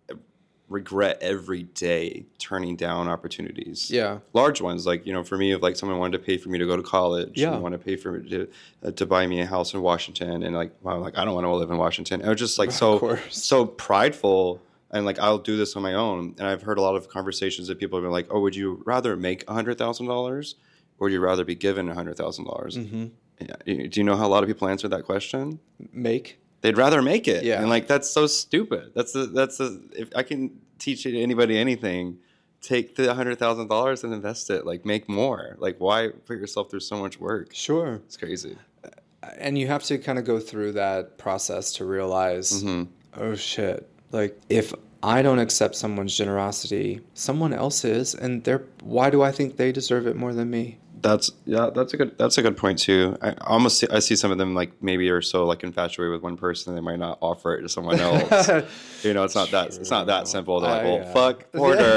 regret every day turning down opportunities. Yeah. Large ones, like you know, for me, if like someone wanted to pay for me to go to college, Yeah. and wanted to pay for me to uh, to buy me a house in Washington, and like wow, like I don't want to live in Washington. I was just like so course. so prideful. And like I'll do this on my own, and I've heard a lot of conversations that people have been like, "Oh, would you rather make a hundred thousand dollars, or would you rather be given a hundred thousand dollars?" Mm-hmm. Do you know how a lot of people answer that question? Make. They'd rather make it, Yeah. and like that's so stupid. That's the that's the if I can teach anybody anything, take the hundred thousand dollars and invest it. Like make more. Like why put yourself through so much work? Sure. It's crazy. And you have to kind of go through that process to realize, Mm-hmm. oh shit, like if I don't accept someone's generosity, someone else is, and they're, why do I think they deserve it more than me? That's yeah. That's a good. That's a good point too. I almost see, I see some of them like maybe are so like infatuated with one person they might not offer it to someone else. You know, it's not that. It's not that simple. They're like, I, well, uh, fuck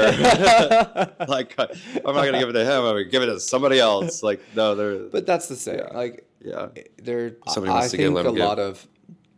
Porter. Like, I'm not gonna give it to him. I'm gonna give it to somebody else. Like, no, they're. But that's the same. Yeah. Like, Yeah. there. Somebody I wants to give, think let a 'em give. lot of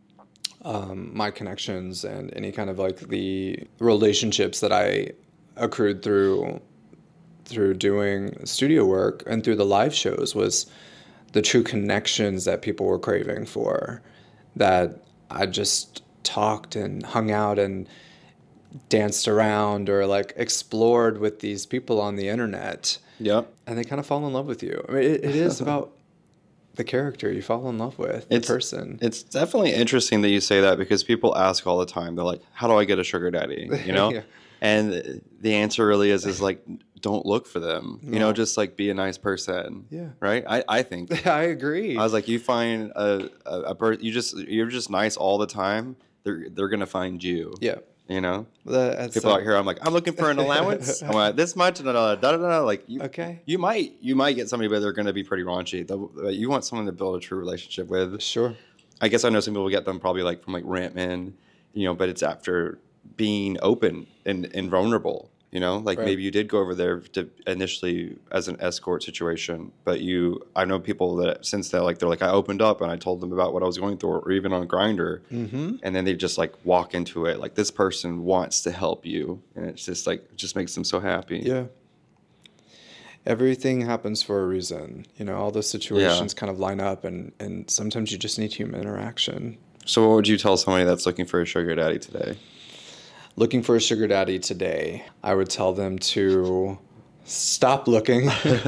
um, my connections and any kind of like the relationships that I accrued through through doing studio work and through the live shows was the true connections that people were craving for, that I just talked and hung out and danced around or like explored with these people on the internet, Yep. and they kind of fall in love with you. I mean, it, it is about the character you fall in love with, the It's- person. It's definitely interesting that you say that because people ask all the time. They're like, "How do I get a sugar daddy?" You know, Yeah. and the answer really is is like, don't look for them. You know, No. just like be a nice person. Yeah. Right. I I think. I agree. I was like, you find a a, a birth. You just you're just nice all the time. They're they're gonna find you. yeah. You know, That's, people uh, out here. I'm like, I'm looking for an allowance. I'm like, this much. Da, da, da, da, da. Like, you, Okay. you might you might get somebody, but they're gonna be pretty raunchy. The- You want someone to build a true relationship with. Sure. I guess I know some people get them probably like from like Rantman you know, but it's after being open and, and vulnerable, you know, like Right. maybe you did go over there to initially as an escort situation, but you, I know people that since that, like, they're like, I opened up and I told them about what I was going through, or even on Grindr, Mm-hmm. and then they just like walk into it. Like, this person wants to help you. And it's just like, it just makes them so happy. Yeah. Everything happens for a reason. You know, all those situations Yeah. kind of line up, and, and sometimes you just need human interaction. So what would you tell somebody that's looking for a sugar daddy today? Looking for a sugar daddy today, I would tell them to stop looking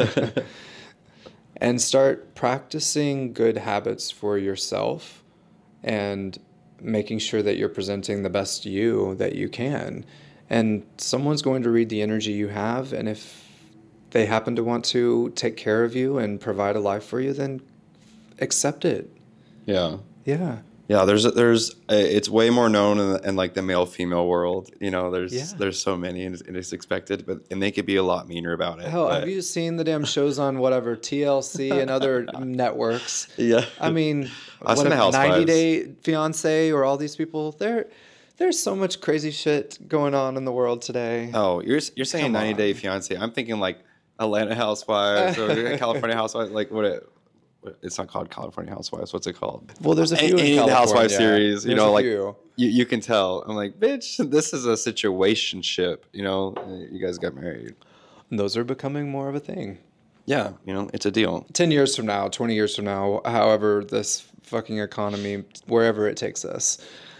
and start practicing good habits for yourself and making sure that you're presenting the best you that you can. And someone's going to read the energy you have, and if they happen to want to take care of you and provide a life for you, then accept it. Yeah. Yeah. Yeah, there's there's uh, it's way more known in, in like the male female world. You know, there's Yeah. there's so many, and it's, and it's expected, but and they could be a lot meaner about it. Hell, but- have you seen the damn shows on whatever T L C and other networks? Yeah. I mean, I've what seen if the Housewives. ninety Day Fiance or all these people? There, there's so much crazy shit going on in the world today. Oh, you're you're saying Come ninety on. Day Fiance. I'm thinking like Atlanta Housewives or California Housewives. Like what it. It's not called California Housewives. What's it called? Well, there's a few in Any of the California. Housewives series, you There's know, a like few. you, you can tell. I'm like, bitch, this is a situationship. You know, you guys got married. And those are becoming more of a thing. Yeah, you know, it's a deal. ten years from now, twenty years from now, however this fucking economy, wherever it takes us,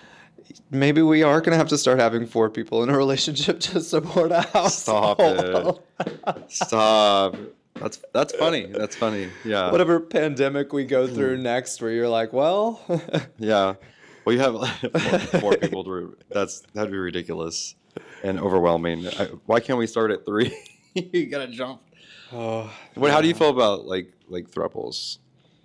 maybe we are going to have to start having four people in a relationship to support a house. Stop it. Stop. That's that's funny. That's funny. Yeah. Whatever pandemic we go through next, where you're like, well, Yeah. Well, you have like, four, four people to. That's that'd be ridiculous and overwhelming. I, why can't we start at three? You gotta jump. oh, What? How do you feel about like like thruples?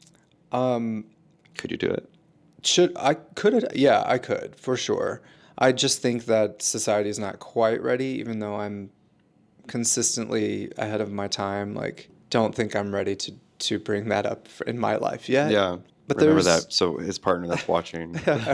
um, Could you do it? should I could it? Yeah, I could for sure. I just think that society is not quite ready, even though I'm consistently ahead of my time. Like, don't think I'm ready to to bring that up in my life yet. Yeah. But Remember there's- that. So his partner that's watching,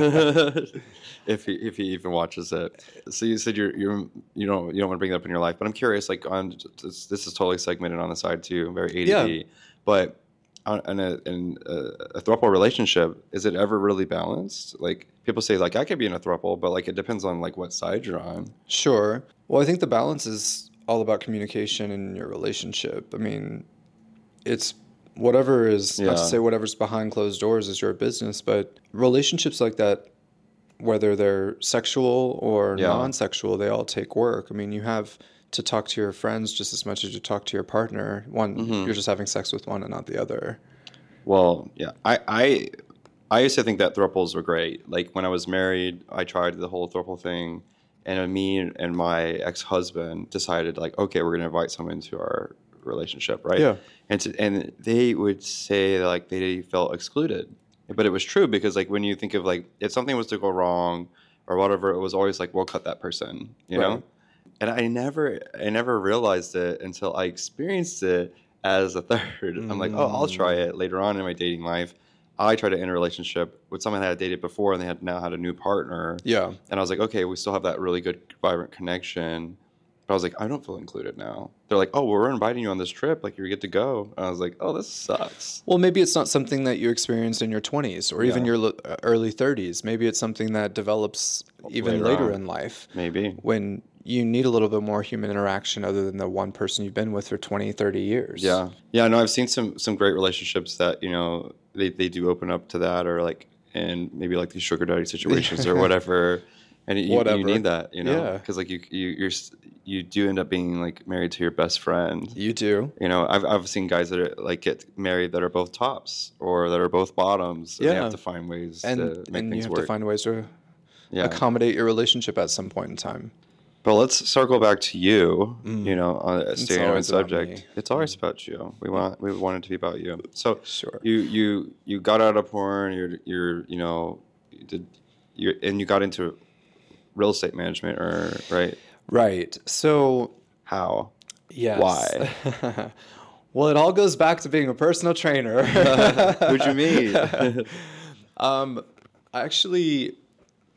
if he if he even watches it. So you said you're you're you don't you don't want to bring that up in your life, but I'm curious. Like on this, this is totally segmented on the side too, very A D D. Yeah. But on, in a in a, a throuple relationship, is it ever really balanced? Like people say, like I could be in a throuple, but like it depends on like what side you're on. Sure. Well, I think the balance is all about communication in your relationship. I mean, it's whatever is, not to Yeah. say whatever's behind closed doors is your business, but relationships like that, whether they're sexual or Yeah. non-sexual, they all take work. I mean, you have to talk to your friends just as much as you talk to your partner. One, Mhm. you're just having sex with one and not the other. Well, yeah, I, I, I used to think that thruples were great. Like when I was married, I tried the whole thruple thing, and me and my ex-husband decided like, okay, we're gonna invite someone into our relationship, right? Yeah. And to, and they would say like they felt excluded, but it was true because like when you think of like if something was to go wrong or whatever, it was always like we'll cut that person, you know. Right. And I never, I never realized it until I experienced it as a third. I'm like, oh, I'll try it later on in my dating life. I tried to end a relationship with someone that I had dated before, and they had now had a new partner. Yeah. And I was like, okay, we still have that really good, vibrant connection. But I was like, I don't feel included now. They're like, oh, well, we're inviting you on this trip. Like, you're good to go. And I was like, oh, this sucks. Well, maybe it's not something that you experienced in your twenties or even Yeah. your lo- uh, early thirties. Maybe it's something that develops even Later later on. in life Maybe. when you need a little bit more human interaction other than the one person you've been with for twenty, thirty years. Yeah. Yeah, no, I've seen some some great relationships that, you know, they, they do open up to that, or like, and maybe like these sugar daddy situations or whatever. And you, Whatever. you need that, you know, Yeah. because like you, you, you're, s- you do end up being like married to your best friend. You do. You know, I've I've seen guys that are, like get married that are both tops or that are both bottoms. And they Yeah. have to find ways And, to make and you things have work. to find ways to yeah. accommodate your relationship at some point in time. But let's circle back to you. Mm. You know, on a staying on always about subject. me. It's always about you. We want we want it to be about you. So Sure. you you you got out of porn. You're you're you know you did you and you got into real estate management, or right? Right. So, How? yes. Why? Well, it all goes back to being a personal trainer. Who'd you meet? um, I actually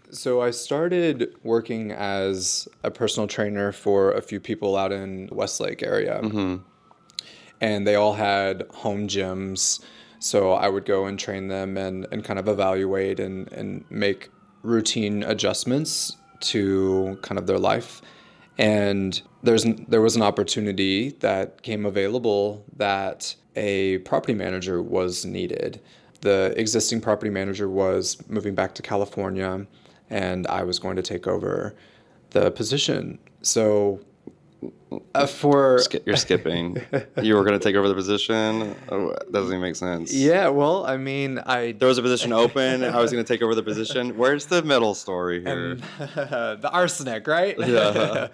So I started working as a personal trainer for a few people out in Westlake area. Mm-hmm. And they all had home gyms. So I would go and train them and, and kind of evaluate and, and make routine adjustments to kind of their life. And there's there was an opportunity that came available that a property manager was needed. The existing property manager was moving back to California, and I was going to take over the position. So uh, for... You're skipping. You were going to take over the position? Oh, that doesn't even make sense. Yeah, well, I mean, I... There was a position open, I was going to take over the position. Where's the middle story here? And, the arsenic, right? Yeah.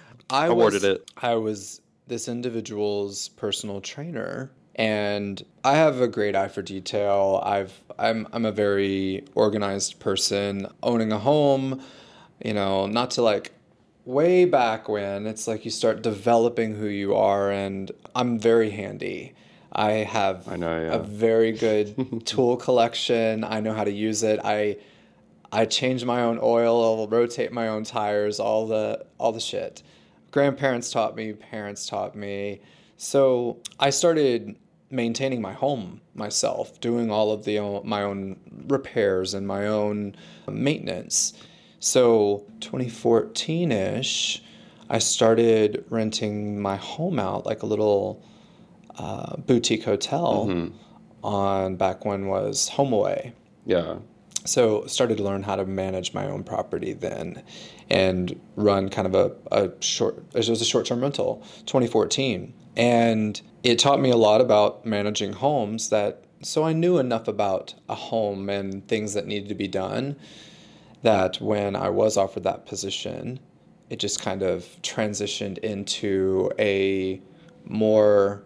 I awarded was, it. I was this individual's personal trainer, and I have a great eye for detail. I've I'm I'm a very organized person. Owning a home, you know, not to like way back when, it's like you start developing who you are, and I'm very handy. I have I know, yeah. a very good tool collection. I know how to use it. I I change my own oil, I'll rotate my own tires, all the all the shit. Grandparents taught me, parents taught me. So I started maintaining my home myself, doing all of the my own repairs and my own maintenance. So twenty fourteen-ish, I started renting my home out like a little uh, boutique hotel mm-hmm. on back when was HomeAway. Yeah. So started to learn how to manage my own property then and run kind of a, a short, it was a short-term rental, twenty fourteen. And it taught me a lot about managing homes that, so I knew enough about a home and things that needed to be done that when I was offered that position, it just kind of transitioned into a more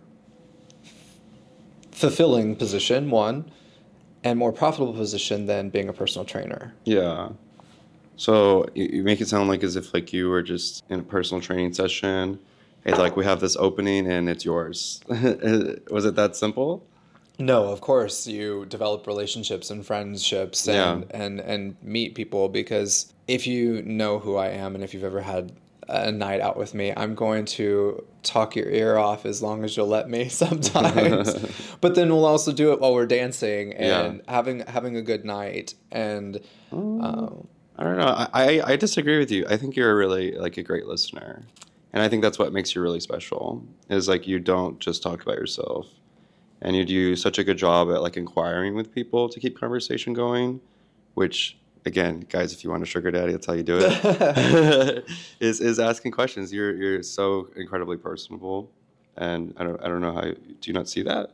fulfilling position, one, and more profitable position than being a personal trainer. Yeah. So you, you make it sound like as if like you were just in a personal training session. Hey, like we have this opening and it's yours. Was it that simple? No, of course you develop relationships and friendships and, yeah. and, and meet people, because if you know who I am and if you've ever had a night out with me, I'm going to talk your ear off as long as you'll let me sometimes. But then we'll also do it while we're dancing and yeah. having having a good night. And um, I don't know. I, I disagree with you. I think you're really like a great listener. And I think that's what makes you really special, is like you don't just talk about yourself. And you do such a good job at like inquiring with people to keep conversation going, which again, guys, if you want a sugar daddy, that's how you do it. is is asking questions. You're you're so incredibly personable, and I don't I don't know how. Do you not see that?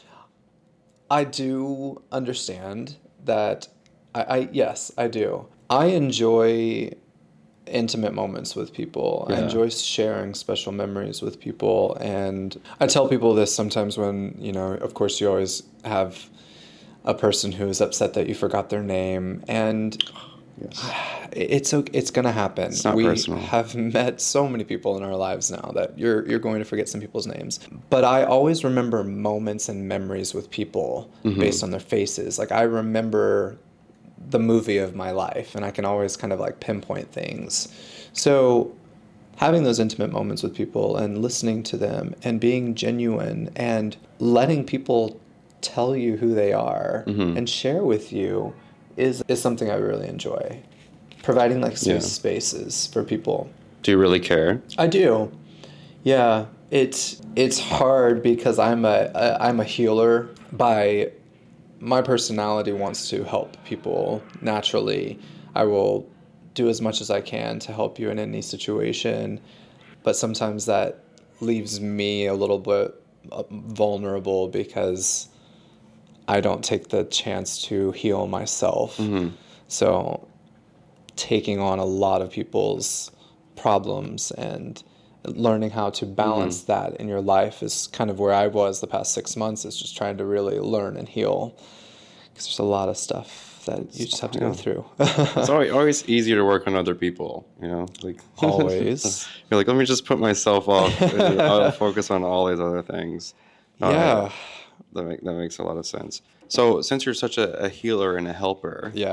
I do understand that. I, I yes, I do. I enjoy intimate moments with people. Yeah. I enjoy sharing special memories with people, and I tell people this sometimes when, you know, of course you always have a person who is upset that you forgot their name, and yes. it's it's going to happen. It's not we personal. have met so many people in our lives now that you're you're going to forget some people's names. But I always remember moments and memories with people mm-hmm. based on their faces. Like I remember the movie of my life, and I can always kind of like pinpoint things. So having those intimate moments with people and listening to them and being genuine and letting people tell you who they are mm-hmm. and share with you is is something I really enjoy. Providing like safe yeah. spaces for people. Do you really care? I do. Yeah, it's it's hard because I'm a, a I'm a healer. By my personality wants to help people naturally. I will do as much as I can to help you in any situation, but sometimes that leaves me a little bit vulnerable because I don't take the chance to heal myself. Mm-hmm. So taking on a lot of people's problems and learning how to balance mm-hmm. that in your life is kind of where I was the past six months, is just trying to really learn and heal, because there's a lot of stuff that you just have to yeah. go through. It's always, always easier to work on other people, you know, like always. You're like, let me just put myself off and I'll focus on all these other things. Yeah. Uh, that, make, that makes a lot of sense. So since you're such a, a healer and a helper, yeah,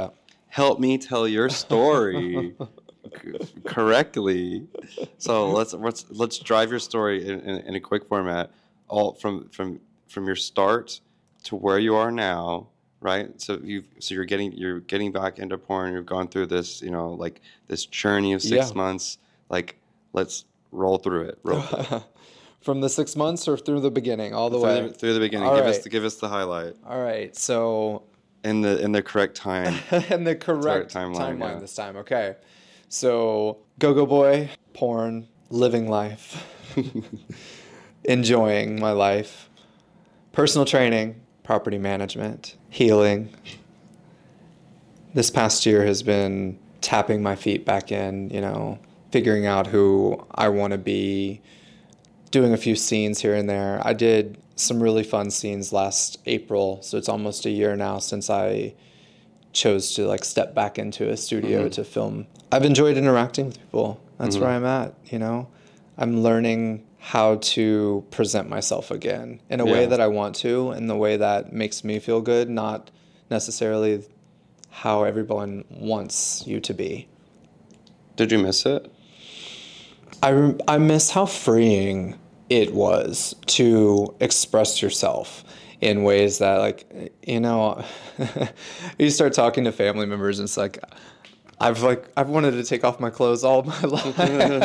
help me tell your story c- correctly. So let's let's let's drive your story in, in, in a quick format, all from from from your start to where you are now, right? So you so you're getting you're getting back into porn. You've gone through this, you know, like this journey of six Yeah. months. Like, let's roll through it. Roll through it. From the six months or through the beginning, all the through way? The, through the beginning. All give right. us the, give us the highlight. All right. So In the in the correct time. in the correct timeline, timeline, yeah. this time. Okay. So go-go boy, porn, living life, enjoying my life, personal training, property management, healing. This past year has been tapping my feet back in, you know, figuring out who I want to be, doing a few scenes here and there. I did some really fun scenes last April, so it's almost a year now since I chose to like step back into a studio Mm-hmm. to film. I've enjoyed interacting with people. That's Mm-hmm. where I'm at, you know. I'm learning how to present myself again in a way Yeah. that I want to, in the way that makes me feel good, not necessarily how everyone wants you to be. Did you miss it? I, rem- I miss how freeing it was to express yourself in ways that, like, you know, you start talking to family members and it's like, I've like I've wanted to take off my clothes all my life.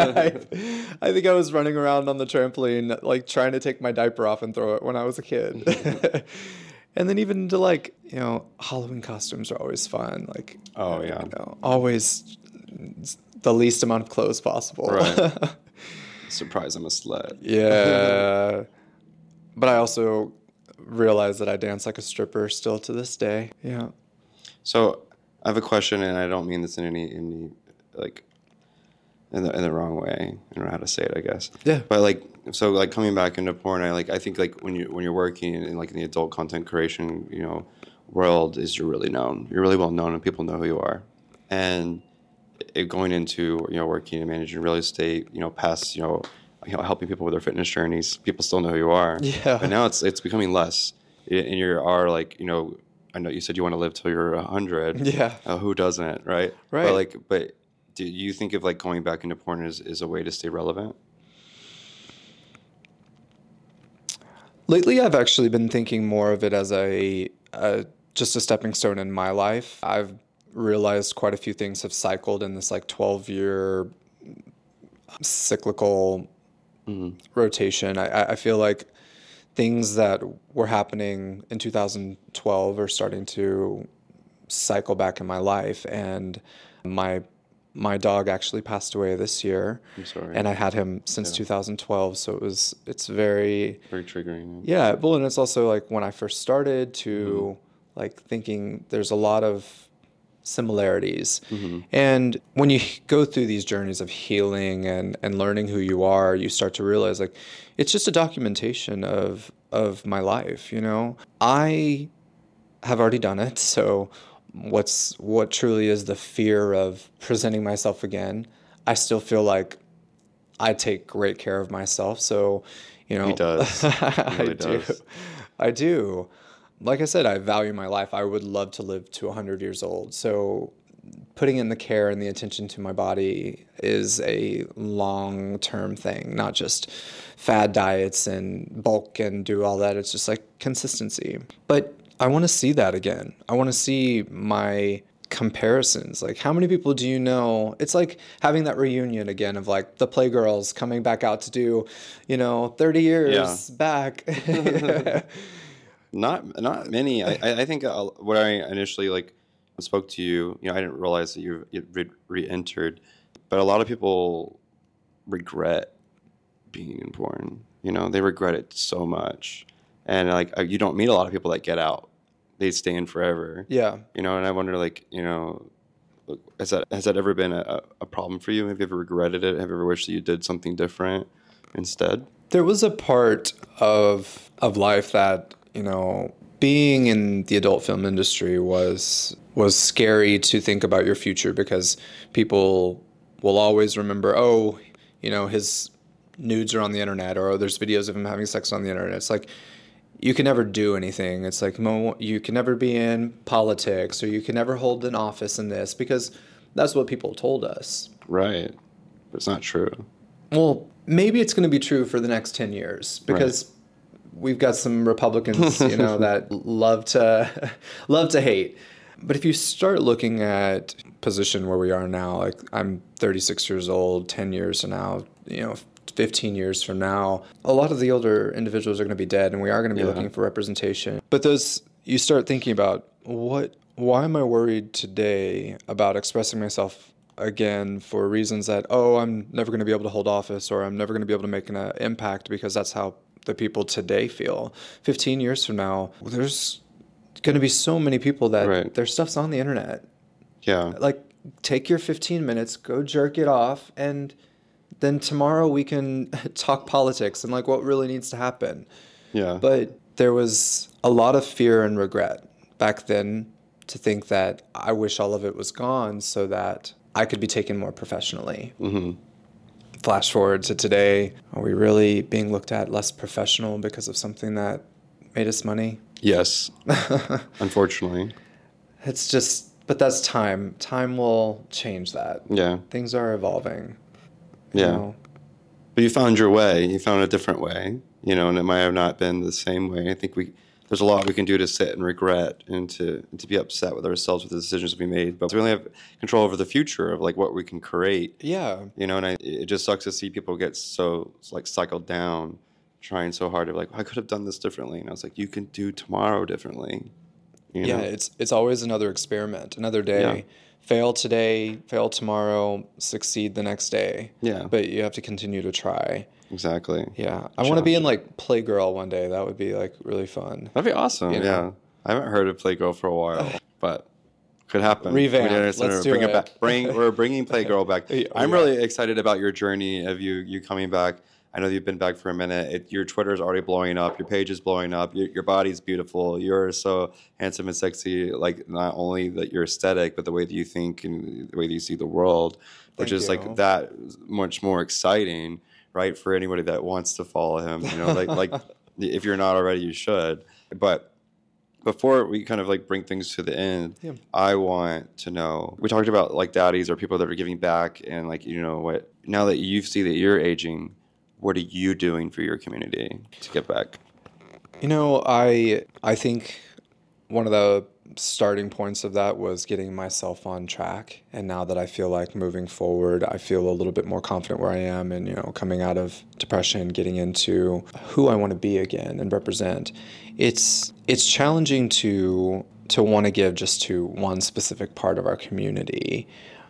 I think I was running around on the trampoline like trying to take my diaper off and throw it when I was a kid. And then even to like, you know, Halloween costumes are always fun. Like, Oh, yeah. you know, always the least amount of clothes possible. Right. Surprise, I'm a slut. Yeah. But I also realize that I dance like a stripper still to this day. Yeah. So I have a question, and I don't mean this in any any like in the in the wrong way. I don't know how to say it, I guess. Yeah. But like, so like coming back into porn, I like I think like when you when you're working in like in the adult content creation, you know, world, is you're really known. You're really well known, and people know who you are. And it, going into you know working and managing real estate, you know, past you know, you know helping people with their fitness journeys, people still know who you are. Yeah. But now it's it's becoming less, and you are like you know. I know you said you want to live till you're a hundred. Yeah. Uh, who doesn't, right? Right. But like, but do you think of like going back into porn is, is a way to stay relevant? Lately, I've actually been thinking more of it as a, a just a stepping stone in my life. I've realized quite a few things have cycled in this like twelve year cyclical Mm-hmm. rotation. I, I feel like things that were happening in two thousand twelve are starting to cycle back in my life, and my my dog actually passed away this year. I'm sorry. And I had him since Yeah. two thousand twelve, so it was it's very Very triggering. yeah. Well, and it's also like when I first started to like thinking there's a lot of similarities. Mm-hmm. And when you go through these journeys of healing and, and learning who you are, you start to realize like it's just a documentation of of my life, you know. I have already done it, so what's what truly is the fear of presenting myself again? I still feel like I take great care of myself, so you know He does. He I really do. does. I do. Like I said, I value my life. I would love to live to one hundred years old. So putting in the care and the attention to my body is a long-term thing, not just fad diets and bulk and do all that. It's just like consistency. But I want to see that again. I want to see my comparisons. Like, how many people do you know? It's like having that reunion again of like the Playgirls coming back out to do, you know, thirty years Yeah. back. Not not many. I I I think uh, when I initially like spoke to you, you know, I didn't realize that you you re- re-entered, but a lot of people regret being in porn. You know, they regret it so much, and like uh, you don't meet a lot of people that get out. They stay in forever. Yeah. You know, and I wonder, like, you know, look, has that has that ever been a, a problem for you? Have you ever regretted it? Have you ever wished that you did something different instead? There was a part of of life that, you know, being in the adult film industry was was scary to think about your future, because people will always remember, oh, you know, his nudes are on the internet, or oh, there's videos of him having sex on the internet. It's like you can never do anything. It's like, mo- you can never be in politics, or you can never hold an office in this, because that's what people told us. Right. But it's not true. Well, maybe it's going to be true for the next ten years, because right. we've got some Republicans, you know, that love to love to hate. But if you start looking at position where we are now, like I'm thirty-six years old, ten years from now, you know, fifteen years from now, a lot of the older individuals are going to be dead, and we are going to be yeah. looking for representation. But those, you start thinking about, what, why am I worried today about expressing myself again for reasons that, oh, I'm never going to be able to hold office, or I'm never going to be able to make an uh, impact, because that's how the people today feel. fifteen years from now, there's going to be so many people that right. their stuff's on the internet. Yeah. Like, take your fifteen minutes, go jerk it off, and then tomorrow we can talk politics and like what really needs to happen. Yeah. But there was a lot of fear and regret back then, to think that I wish all of it was gone so that I could be taken more professionally. Mm-hmm. Flash forward to today, are we really being looked at less professional because of something that made us money? Yes. Unfortunately. It's just, but that's time. Time will change that. Yeah. Things are evolving. Yeah. Know? But you found your way. You found a different way, you know, and it might have not been the same way. I think we there's a lot we can do to sit and regret and to and to be upset with ourselves with the decisions we made. But we really have control over the future of like what we can create. Yeah. You know, and I, it just sucks to see people get so like cycled down, trying so hard to like, I could have done this differently. And I was like, you can do tomorrow differently. You yeah, know? it's it's always another experiment, another day. Yeah. Fail today, fail tomorrow, succeed the next day. Yeah. But you have to continue to try. Exactly. Yeah. I want to be in like Playgirl one day. That would be like really fun. That'd be awesome. You know? Yeah. I haven't heard of Playgirl for a while, but could happen. Revamp. Let's do bring it. it back. Bring, we're bringing Playgirl back. oh, I'm yeah. really excited about your journey of you you coming back. I know you've been back for a minute. It, your Twitter is already blowing up. Your page is blowing up. Your, your body's beautiful. You're so handsome and sexy. Like not only that your aesthetic, but the way that you think and the way that you see the world, which Thank is you. like that much more exciting, right? For anybody that wants to follow him, you know, like like if you're not already, you should. But before we kind of like bring things to the end, yeah. I want to know. We talked about like daddies or people that are giving back, and like you know what? Now that you see that you're aging, what are you doing for your community to give back? You know, I I think one of the starting points of that was getting myself on track. And now that I feel like moving forward, I feel a little bit more confident where I am, and, you know, coming out of depression, getting into who I want to be again and represent. It's it's challenging to to want to give just to one specific part of our community.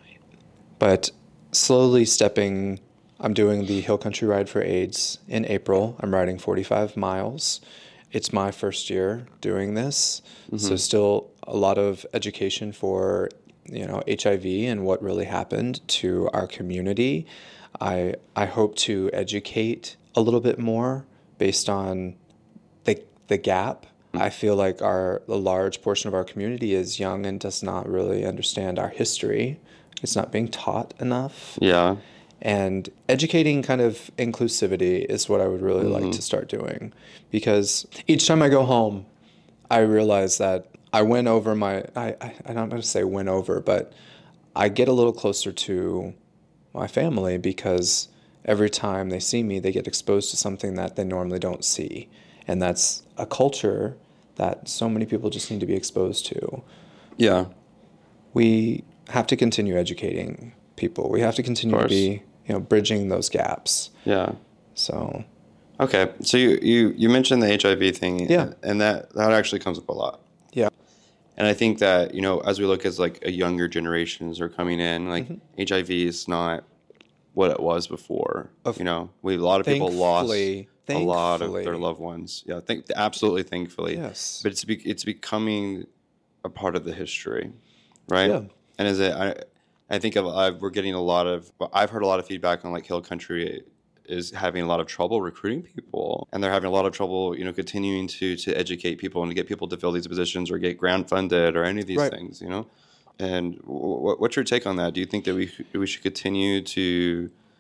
But slowly stepping I'm doing the Hill Country Ride for AIDS in April. I'm riding forty-five miles. It's my first year doing this, mm-hmm. so still a lot of education for, you know, H I V and what really happened to our community. I I hope to educate a little bit more based on the the gap. I feel like our a large portion of our community is young and does not really understand our history. It's not being taught enough. Yeah. And educating kind of inclusivity is what I would really mm-hmm. like to start doing. Because each time I go home, I realize that I win over my, I, I, I'm not going to say win over, but I get a little closer to my family because every time they see me, they get exposed to something that they normally don't see. And that's a culture that so many people just need to be exposed to. Yeah. We have to continue educating people. We have to continue to be, you know, bridging those gaps. Yeah. So. Okay. So you, you, you mentioned the H I V thing. Yeah. And that, that actually comes up a lot. Yeah. And I think that, you know, as we look as like a younger generations are coming in, like mm-hmm. H I V is not what it was before. Of, you know, we, a lot of people lost a lot of their loved ones. Yeah. Think absolutely. Thankfully. Yes. But it's, be, it's becoming a part of the history. Right. Yeah. And as it, I, I think of, I've, we're getting a lot of, I've heard a lot of feedback on like Hill Country is having a lot of trouble recruiting people, and they're having a lot of trouble, you know, continuing to to educate people and to get people to fill these positions or get grant funded or any of these right. things, you know. And w- what's your take on that? Do you think that we we should continue to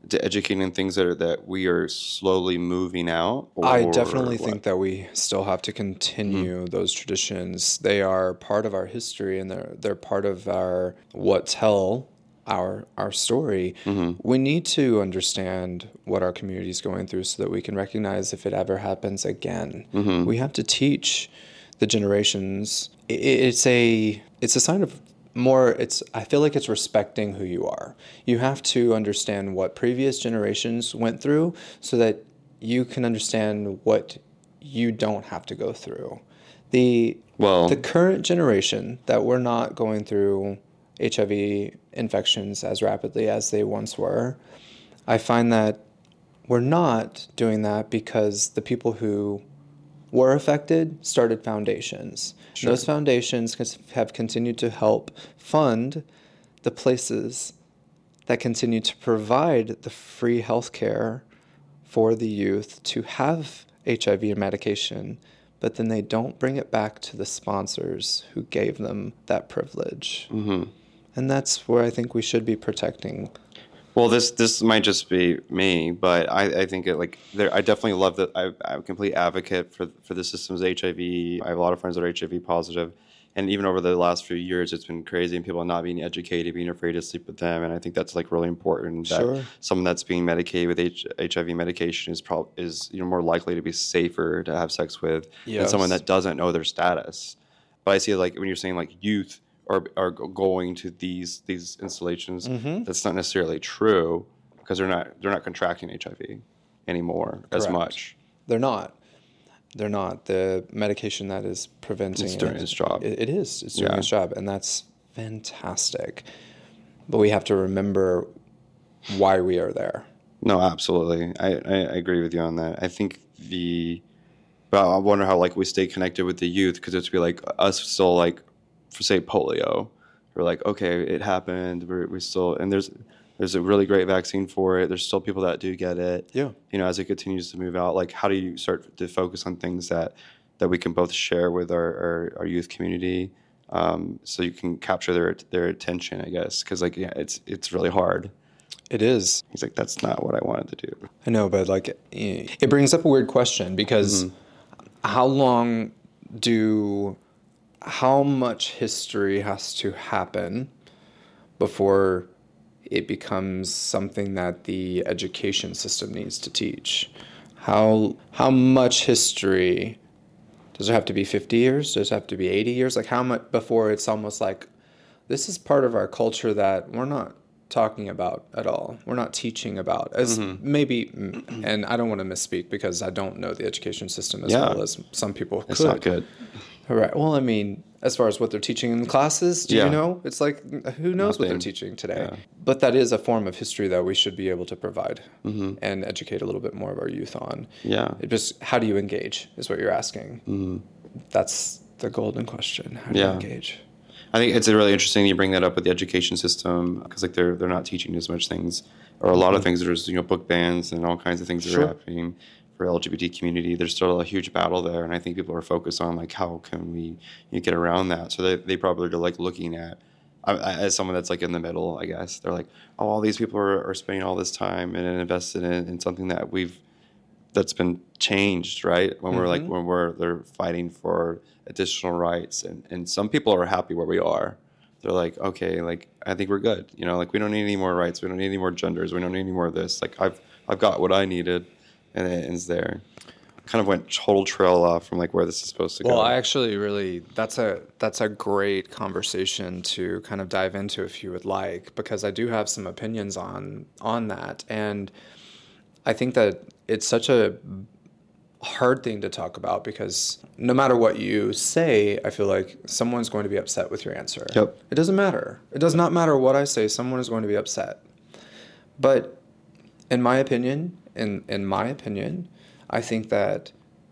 to educating things that are that we are slowly moving out? Or I definitely what? think that we still have to continue Mm-hmm. those traditions. They are part of our history, and they're they're part of our what tell our our story. Mm-hmm. We need to understand what our community is going through so that we can recognize if it ever happens again. Mm-hmm. We have to teach the generations. I- It's a it's a sign of more it's I feel like it's respecting who you are. You have to understand what previous generations went through so that you can understand what you don't have to go through. The Well, the current generation that we're not going through H I V infections as rapidly as they once were, I find that we're not doing that because the people who were affected started foundations. Sure. Those foundations cons- have continued to help fund the places that continue to provide the free health care for the youth to have H I V medication, but then they don't bring it back to the sponsors who gave them that privilege. Mm-hmm. And that's where I think we should be protecting. Well, this this might just be me, but I, I think it like there. I definitely love that. I, I'm a complete advocate for for the system's H I V. I have a lot of friends that are H I V positive, and even over the last few years, it's been crazy, and people are not being educated, being afraid to sleep with them, and I think that's like really important. That Sure. someone that's being medicated with H- HIV medication is probably is you know more likely to be safer to have sex with than someone Yes. that doesn't know their status. But I see like when you're saying like youth are are go- going to these these installations. Mm-hmm. That's not necessarily true because they're not they're not contracting H I V anymore as Correct. much. They're not. They're not. The medication that is preventing It's doing it, its job. It, it is. It's doing Yeah. its job, and that's fantastic. But we have to remember why we are there. No, absolutely. I, I, I agree with you on that. I think the, but I wonder how like we stay connected with the youth because it's be like us still like, for say polio, we're like okay, it happened. We're we still and there's there's a really great vaccine for it. There's still people that do get it. Yeah. You know, as it continues to move out, like how do you start to focus on things that that we can both share with our our, our youth community, um, so you can capture their their attention, I guess, because like yeah, it's it's really hard. It is. He's like, that's not what I wanted to do. I know, but like it brings up a weird question because how long do how much history has to happen before it becomes something that the education system needs to teach? How how much history does it have to be? fifty years? Does it have to be eighty years? Like how much before it's almost like this is part of our culture that we're not talking about at all. We're not teaching about as maybe, and I don't want to misspeak because I don't know the education system as Yeah. well as some people could. It's not good. Right. Well, I mean, as far as what they're teaching in classes, do Yeah. you know? It's like, who knows what they're Nothing. teaching today? Yeah. But that is a form of history that we should be able to provide Mm-hmm. and educate a little bit more of our youth on. Yeah. It just, how do you engage is what you're asking. Mm-hmm. That's the golden question. How do Yeah. you engage? I think it's really interesting you bring that up with the education system because like they're they're not teaching as much things or a lot of things. There's you know book bans and all kinds of things that Sure. are happening for L G B T community. There's still a huge battle there, and I think people are focused on like how can we you know, get around that. So they they probably are like looking at I, I, as someone that's like in the middle. I guess they're like, oh, all these people are, are spending all this time and invested in, in something that we've that's been changed, right? When we're like Mhm. when we're they're fighting for additional rights, and and some people are happy where we are. They're like, okay, like I think we're good. You know, like we don't need any more rights. We don't need any more genders. We don't need any more of this. Like I've I've got what I needed, and it ends there. Kind of went total trail off from like where this is supposed to Well, go. I actually really that's a that's a great conversation to kind of dive into if you would like, because I do have some opinions on on that, and I think that it's such a hard thing to talk about because no matter what you say, I feel like someone's going to be upset with your answer. Yep. It doesn't matter. It does not matter what I say. Someone is going to be upset. But in my opinion, in in my opinion, I think that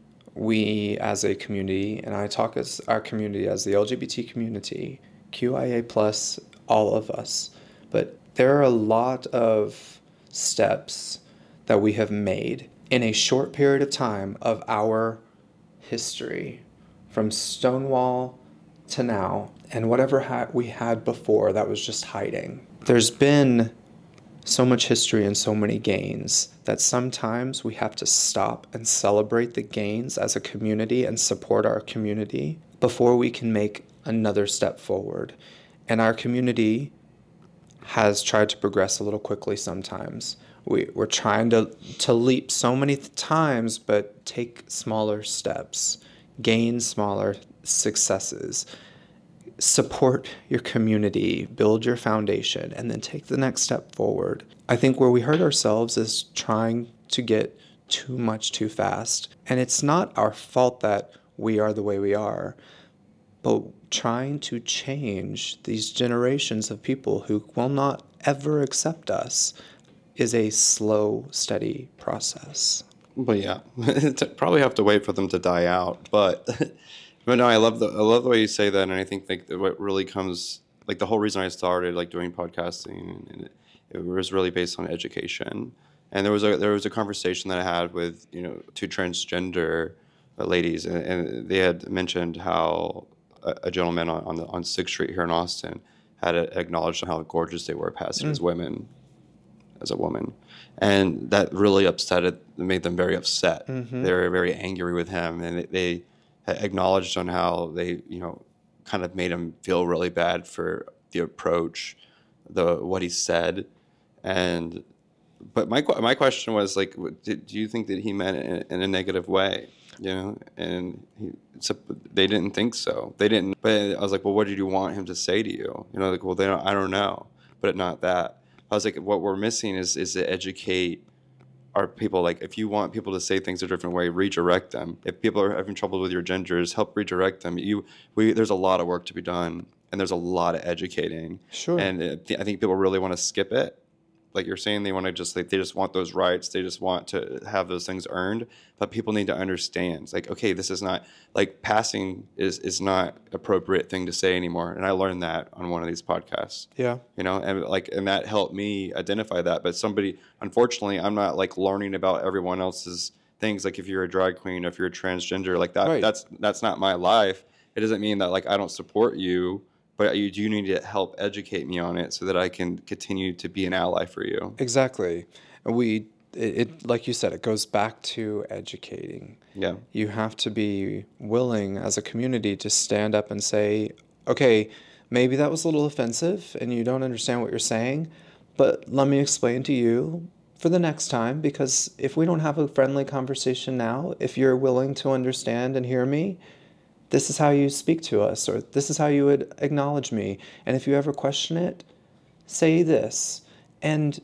we as a community, and I talk as our community as the L G B T community, Q I A plus, all of us, but there are a lot of steps that we have made in a short period of time of our history, from Stonewall to now, and whatever ha- we had before that was just hiding. There's been so much history and so many gains that sometimes we have to stop and celebrate the gains as a community and support our community before we can make another step forward. And our community has tried to progress a little quickly sometimes. We, we're trying to, to leap so many th- times, but take smaller steps, gain smaller successes. Support your community, build your foundation, and then take the next step forward. I think where we hurt ourselves is trying to get too much too fast. And it's not our fault that we are the way we are, but trying to change these generations of people who will not ever accept us is a slow, steady process. But yeah, probably have to wait for them to die out. But but no, I love the I love the way you say that, and I think like what really comes like the whole reason I started like doing podcasting, and it, it was really based on education. And there was a there was a conversation that I had with you know two transgender ladies, and, and they had mentioned how a, a gentleman on on, the, on Sixth Street here in Austin had acknowledged how gorgeous they were passing mm. as women. as a woman, and that really upset it, made them very upset. Mm-hmm. They were very angry with him, and they acknowledged on how they, you know, kind of made him feel really bad for the approach, the what he said, and but my my question was like, did, do you think that he meant it in a negative way? You know, and he, so they didn't think so. They didn't. But I was like, well, what did you want him to say to you? You know, like, well, they don't, I don't know, but not that. I was like, what we're missing is is to educate our people. Like, if you want people to say things a different way, redirect them. If people are having trouble with your genders, help redirect them. You, we, there's a lot of work to be done, and there's a lot of educating. Sure. And it, I think people really want to skip it. Like you're saying, they want to just like they just want those rights. They just want to have those things earned. But people need to understand, it's like, okay, this is not like passing is is not appropriate thing to say anymore. And I learned that on one of these podcasts. Yeah. You know, and like and that helped me identify that. But somebody, unfortunately, I'm not like learning about everyone else's things. Like if you're a drag queen, if you're a transgender, like that, right. that's that's not my life. It doesn't mean that like I don't support you. But you do need to help educate me on it so that I can continue to be an ally for you. Exactly. We, it, it like you said, it goes back to educating. Yeah. You have to be willing as a community to stand up and say, okay, maybe that was a little offensive and you don't understand what you're saying, but let me explain to you for the next time, because if we don't have a friendly conversation now, if you're willing to understand and hear me, this is how you speak to us, or this is how you would acknowledge me. And if you ever question it, say this. And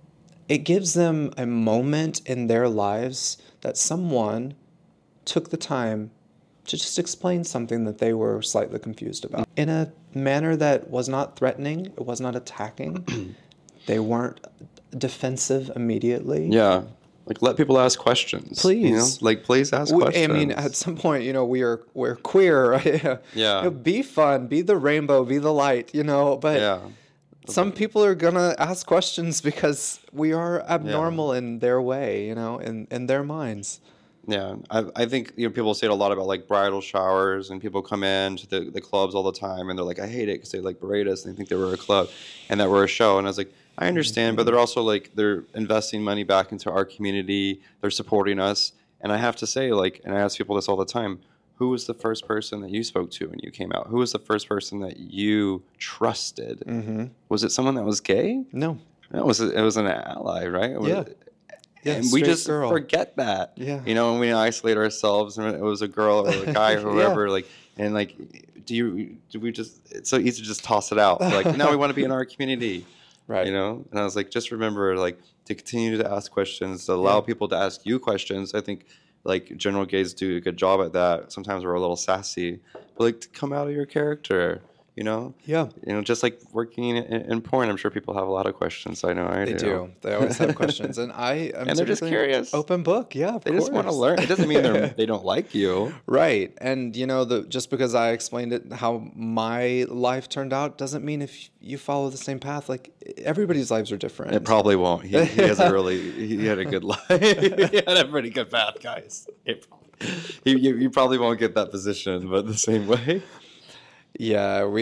it gives them a moment in their lives that someone took the time to just explain something that they were slightly confused about in a manner that was not threatening, it was not attacking. They weren't defensive immediately. Yeah. Like, let people ask questions. Please. You know? Like, please ask we, questions. I mean, at some point, you know, we are, we're queer, right? Yeah. You know, be fun, be the rainbow, be the light, you know, but yeah. Some people are going to ask questions because we are abnormal yeah. in their way, you know, in, in their minds. Yeah. I I think, you know, people say it a lot about, like, bridal showers, and people come in to the, the clubs all the time, and they're like, I hate it because they, like, berate us, and they think they were a club, and that we're a show. And I was like, I understand, but they're also like, they're investing money back into our community. They're supporting us. And I have to say, like, and I ask people this all the time, who was the first person that you spoke to when you came out? Who was the first person that you trusted? Mm-hmm. Was it someone that was gay? No. No, it was, it was an ally, right? It was, yeah. Yeah, and we just girl. forget that. Yeah. You know, and we isolate ourselves, and it was a girl or a guy or whoever, yeah. like, and like, do you, do we just, it's so easy to just toss it out. Like, now we want to be in our community. Right. You know, and I was like, just remember, like, to continue to ask questions, to allow yeah. people to ask you questions. I think, like, general gays do a good job at that. Sometimes we're a little sassy, but, like, to come out of your character, you know? Yeah. You know, just like working in, in porn, I'm sure people have a lot of questions. I know I they do. do. They always have questions. And I am And they're just curious. Open book, yeah, of They course. just want to learn. It doesn't mean they're, they don't like you. Right. And, you know, the just because I explained it, how my life turned out, doesn't mean if you follow the same path. Like, everybody's lives are different. It probably won't. He, he has a really, he had a good life. He had a pretty good path, guys. It probably, he, you, you probably won't get that position, but the same way. Yeah, we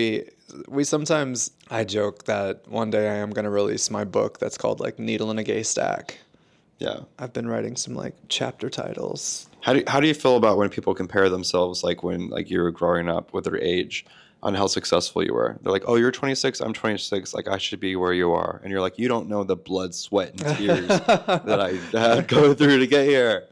we sometimes, I joke that one day I am going to release my book that's called like Needle in a Gay Stack. Yeah. I've been writing some like chapter titles. How do how do you feel about when people compare themselves, like when like you were growing up with their age, on how successful you were? They're like, oh, you're twenty-six, I'm twenty-six, like I should be where you are. And you're like, you don't know the blood, sweat, and tears that I had to go through to get here.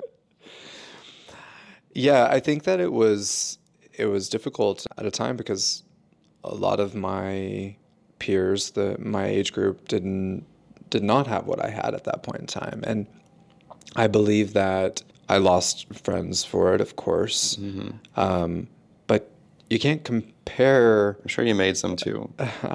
Yeah, I think that it was it was difficult at a time because a lot of my peers, the my age group, didn't did not have what I had at that point in time. And I believe that I lost friends for it, of course. Mm-hmm. Um, but you can't compare. I'm sure you made some too.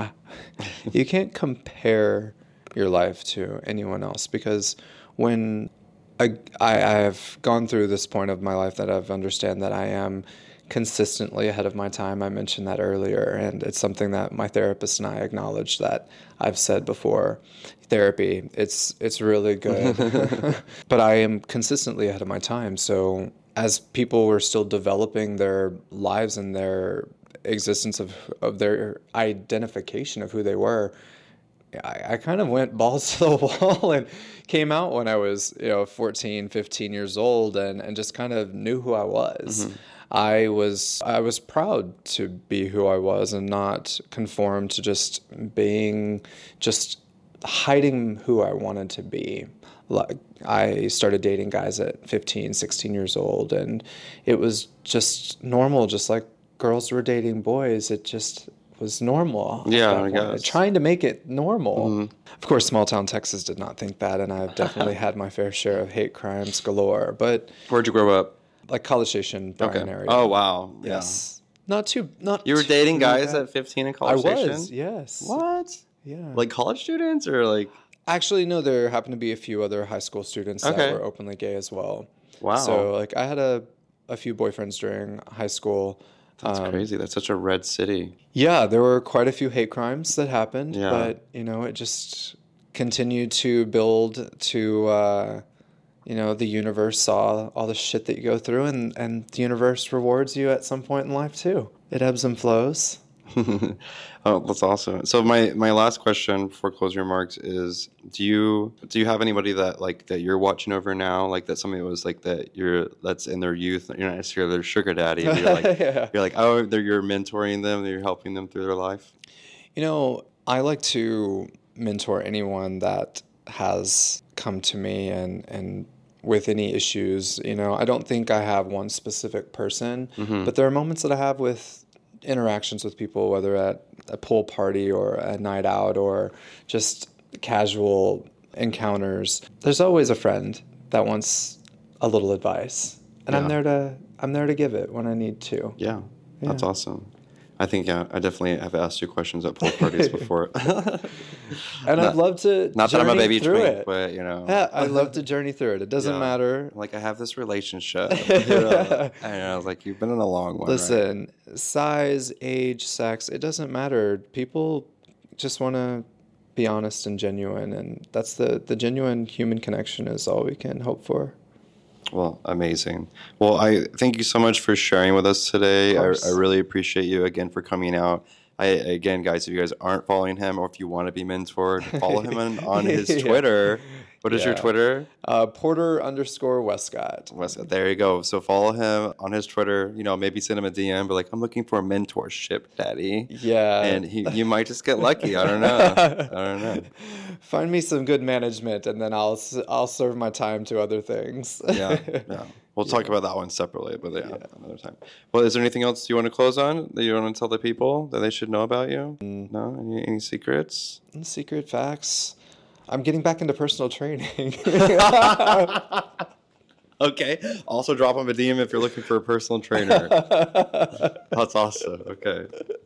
You can't compare your life to anyone else, because when I, I have gone through this point of my life that I've understand that I am consistently ahead of my time. I mentioned that earlier, and it's something that my therapist and I acknowledge that I've said before. Therapy, it's it's really good, but I am consistently ahead of my time. So as people were still developing their lives and their existence of, of their identification of who they were, I, I kind of went balls to the wall and came out when I was, you know, fourteen, fifteen years old, and, and just kind of knew who I was. Mm-hmm. I was I was proud to be who I was and not conform to just being, just hiding who I wanted to be. Like, I started dating guys at fifteen, sixteen years old, and it was just normal, just like girls were dating boys. It just was normal. Yeah, I guess. Trying to make it normal. Mm-hmm. Of course, small town Texas did not think that, and I've definitely had my fair share of hate crimes galore. But where'd you grow up? Like College Station, Bryan okay. area. Oh wow! Yeah. Yes. Not too. Not. You were dating too guys bad. at fifteen in College I Station? was. Yes. What? Yeah. Like college students or like? Actually, no. There happened to be a few other high school students okay. that were openly gay as well. Wow. So like, I had a a few boyfriends during high school. That's um, crazy. That's such a red city. Yeah, there were quite a few hate crimes that happened, yeah. but you know, it just continued to build to, uh, you know, the universe saw all the shit that you go through, and, and the universe rewards you at some point in life too. It ebbs and flows. Oh, that's awesome. So my, my last question before closing remarks is, do you do you have anybody that like that you're watching over now, like that somebody was like that you're that's in their youth, you're not necessarily their sugar daddy, but you're like yeah. you're like oh they're you're mentoring them, you're helping them through their life? You know, I like to mentor anyone that has come to me and and with any issues. You know, I don't think I have one specific person, mm-hmm. but there are moments that I have with interactions with people, whether at a pool party or a night out or just casual encounters. There's always a friend that wants a little advice, and yeah. I'm there to I'm there to give it when I need to. Yeah, yeah. That's awesome. I think yeah, I definitely have asked you questions at pool parties before. And not, I'd love to not that I'm a baby through twink, it. But you know, yeah, I'd love to journey through it. It doesn't yeah. matter. Like I have this relationship. You know? And I was like, you've been in a long one. Listen, right? Size, age, sex, it doesn't matter. People just want to be honest and genuine, and that's the the genuine human connection is all we can hope for. Well, amazing. Well, I thank you so much for sharing with us today. I, I really appreciate you again for coming out. I, again, guys, if you guys aren't following him or if you want to be mentored, follow him on, on his yeah. Twitter. What is yeah. your Twitter? Uh, Porter underscore Westcott. Westcott. There you go. So follow him on his Twitter. You know, maybe send him a D M. But like, I'm looking for a mentorship, Daddy. Yeah. And he, you might just get lucky. I don't know. I don't know. Find me some good management, and then I'll I'll serve my time to other things. yeah. Yeah. We'll yeah. talk about that one separately, but yeah, yeah, another time. Well, is there anything else you want to close on that you want to tell the people that they should know about you? Mm. No? Any, any secrets? Secret facts. I'm getting back into personal training. Okay. Also drop him a D M if you're looking for a personal trainer. That's awesome. Okay.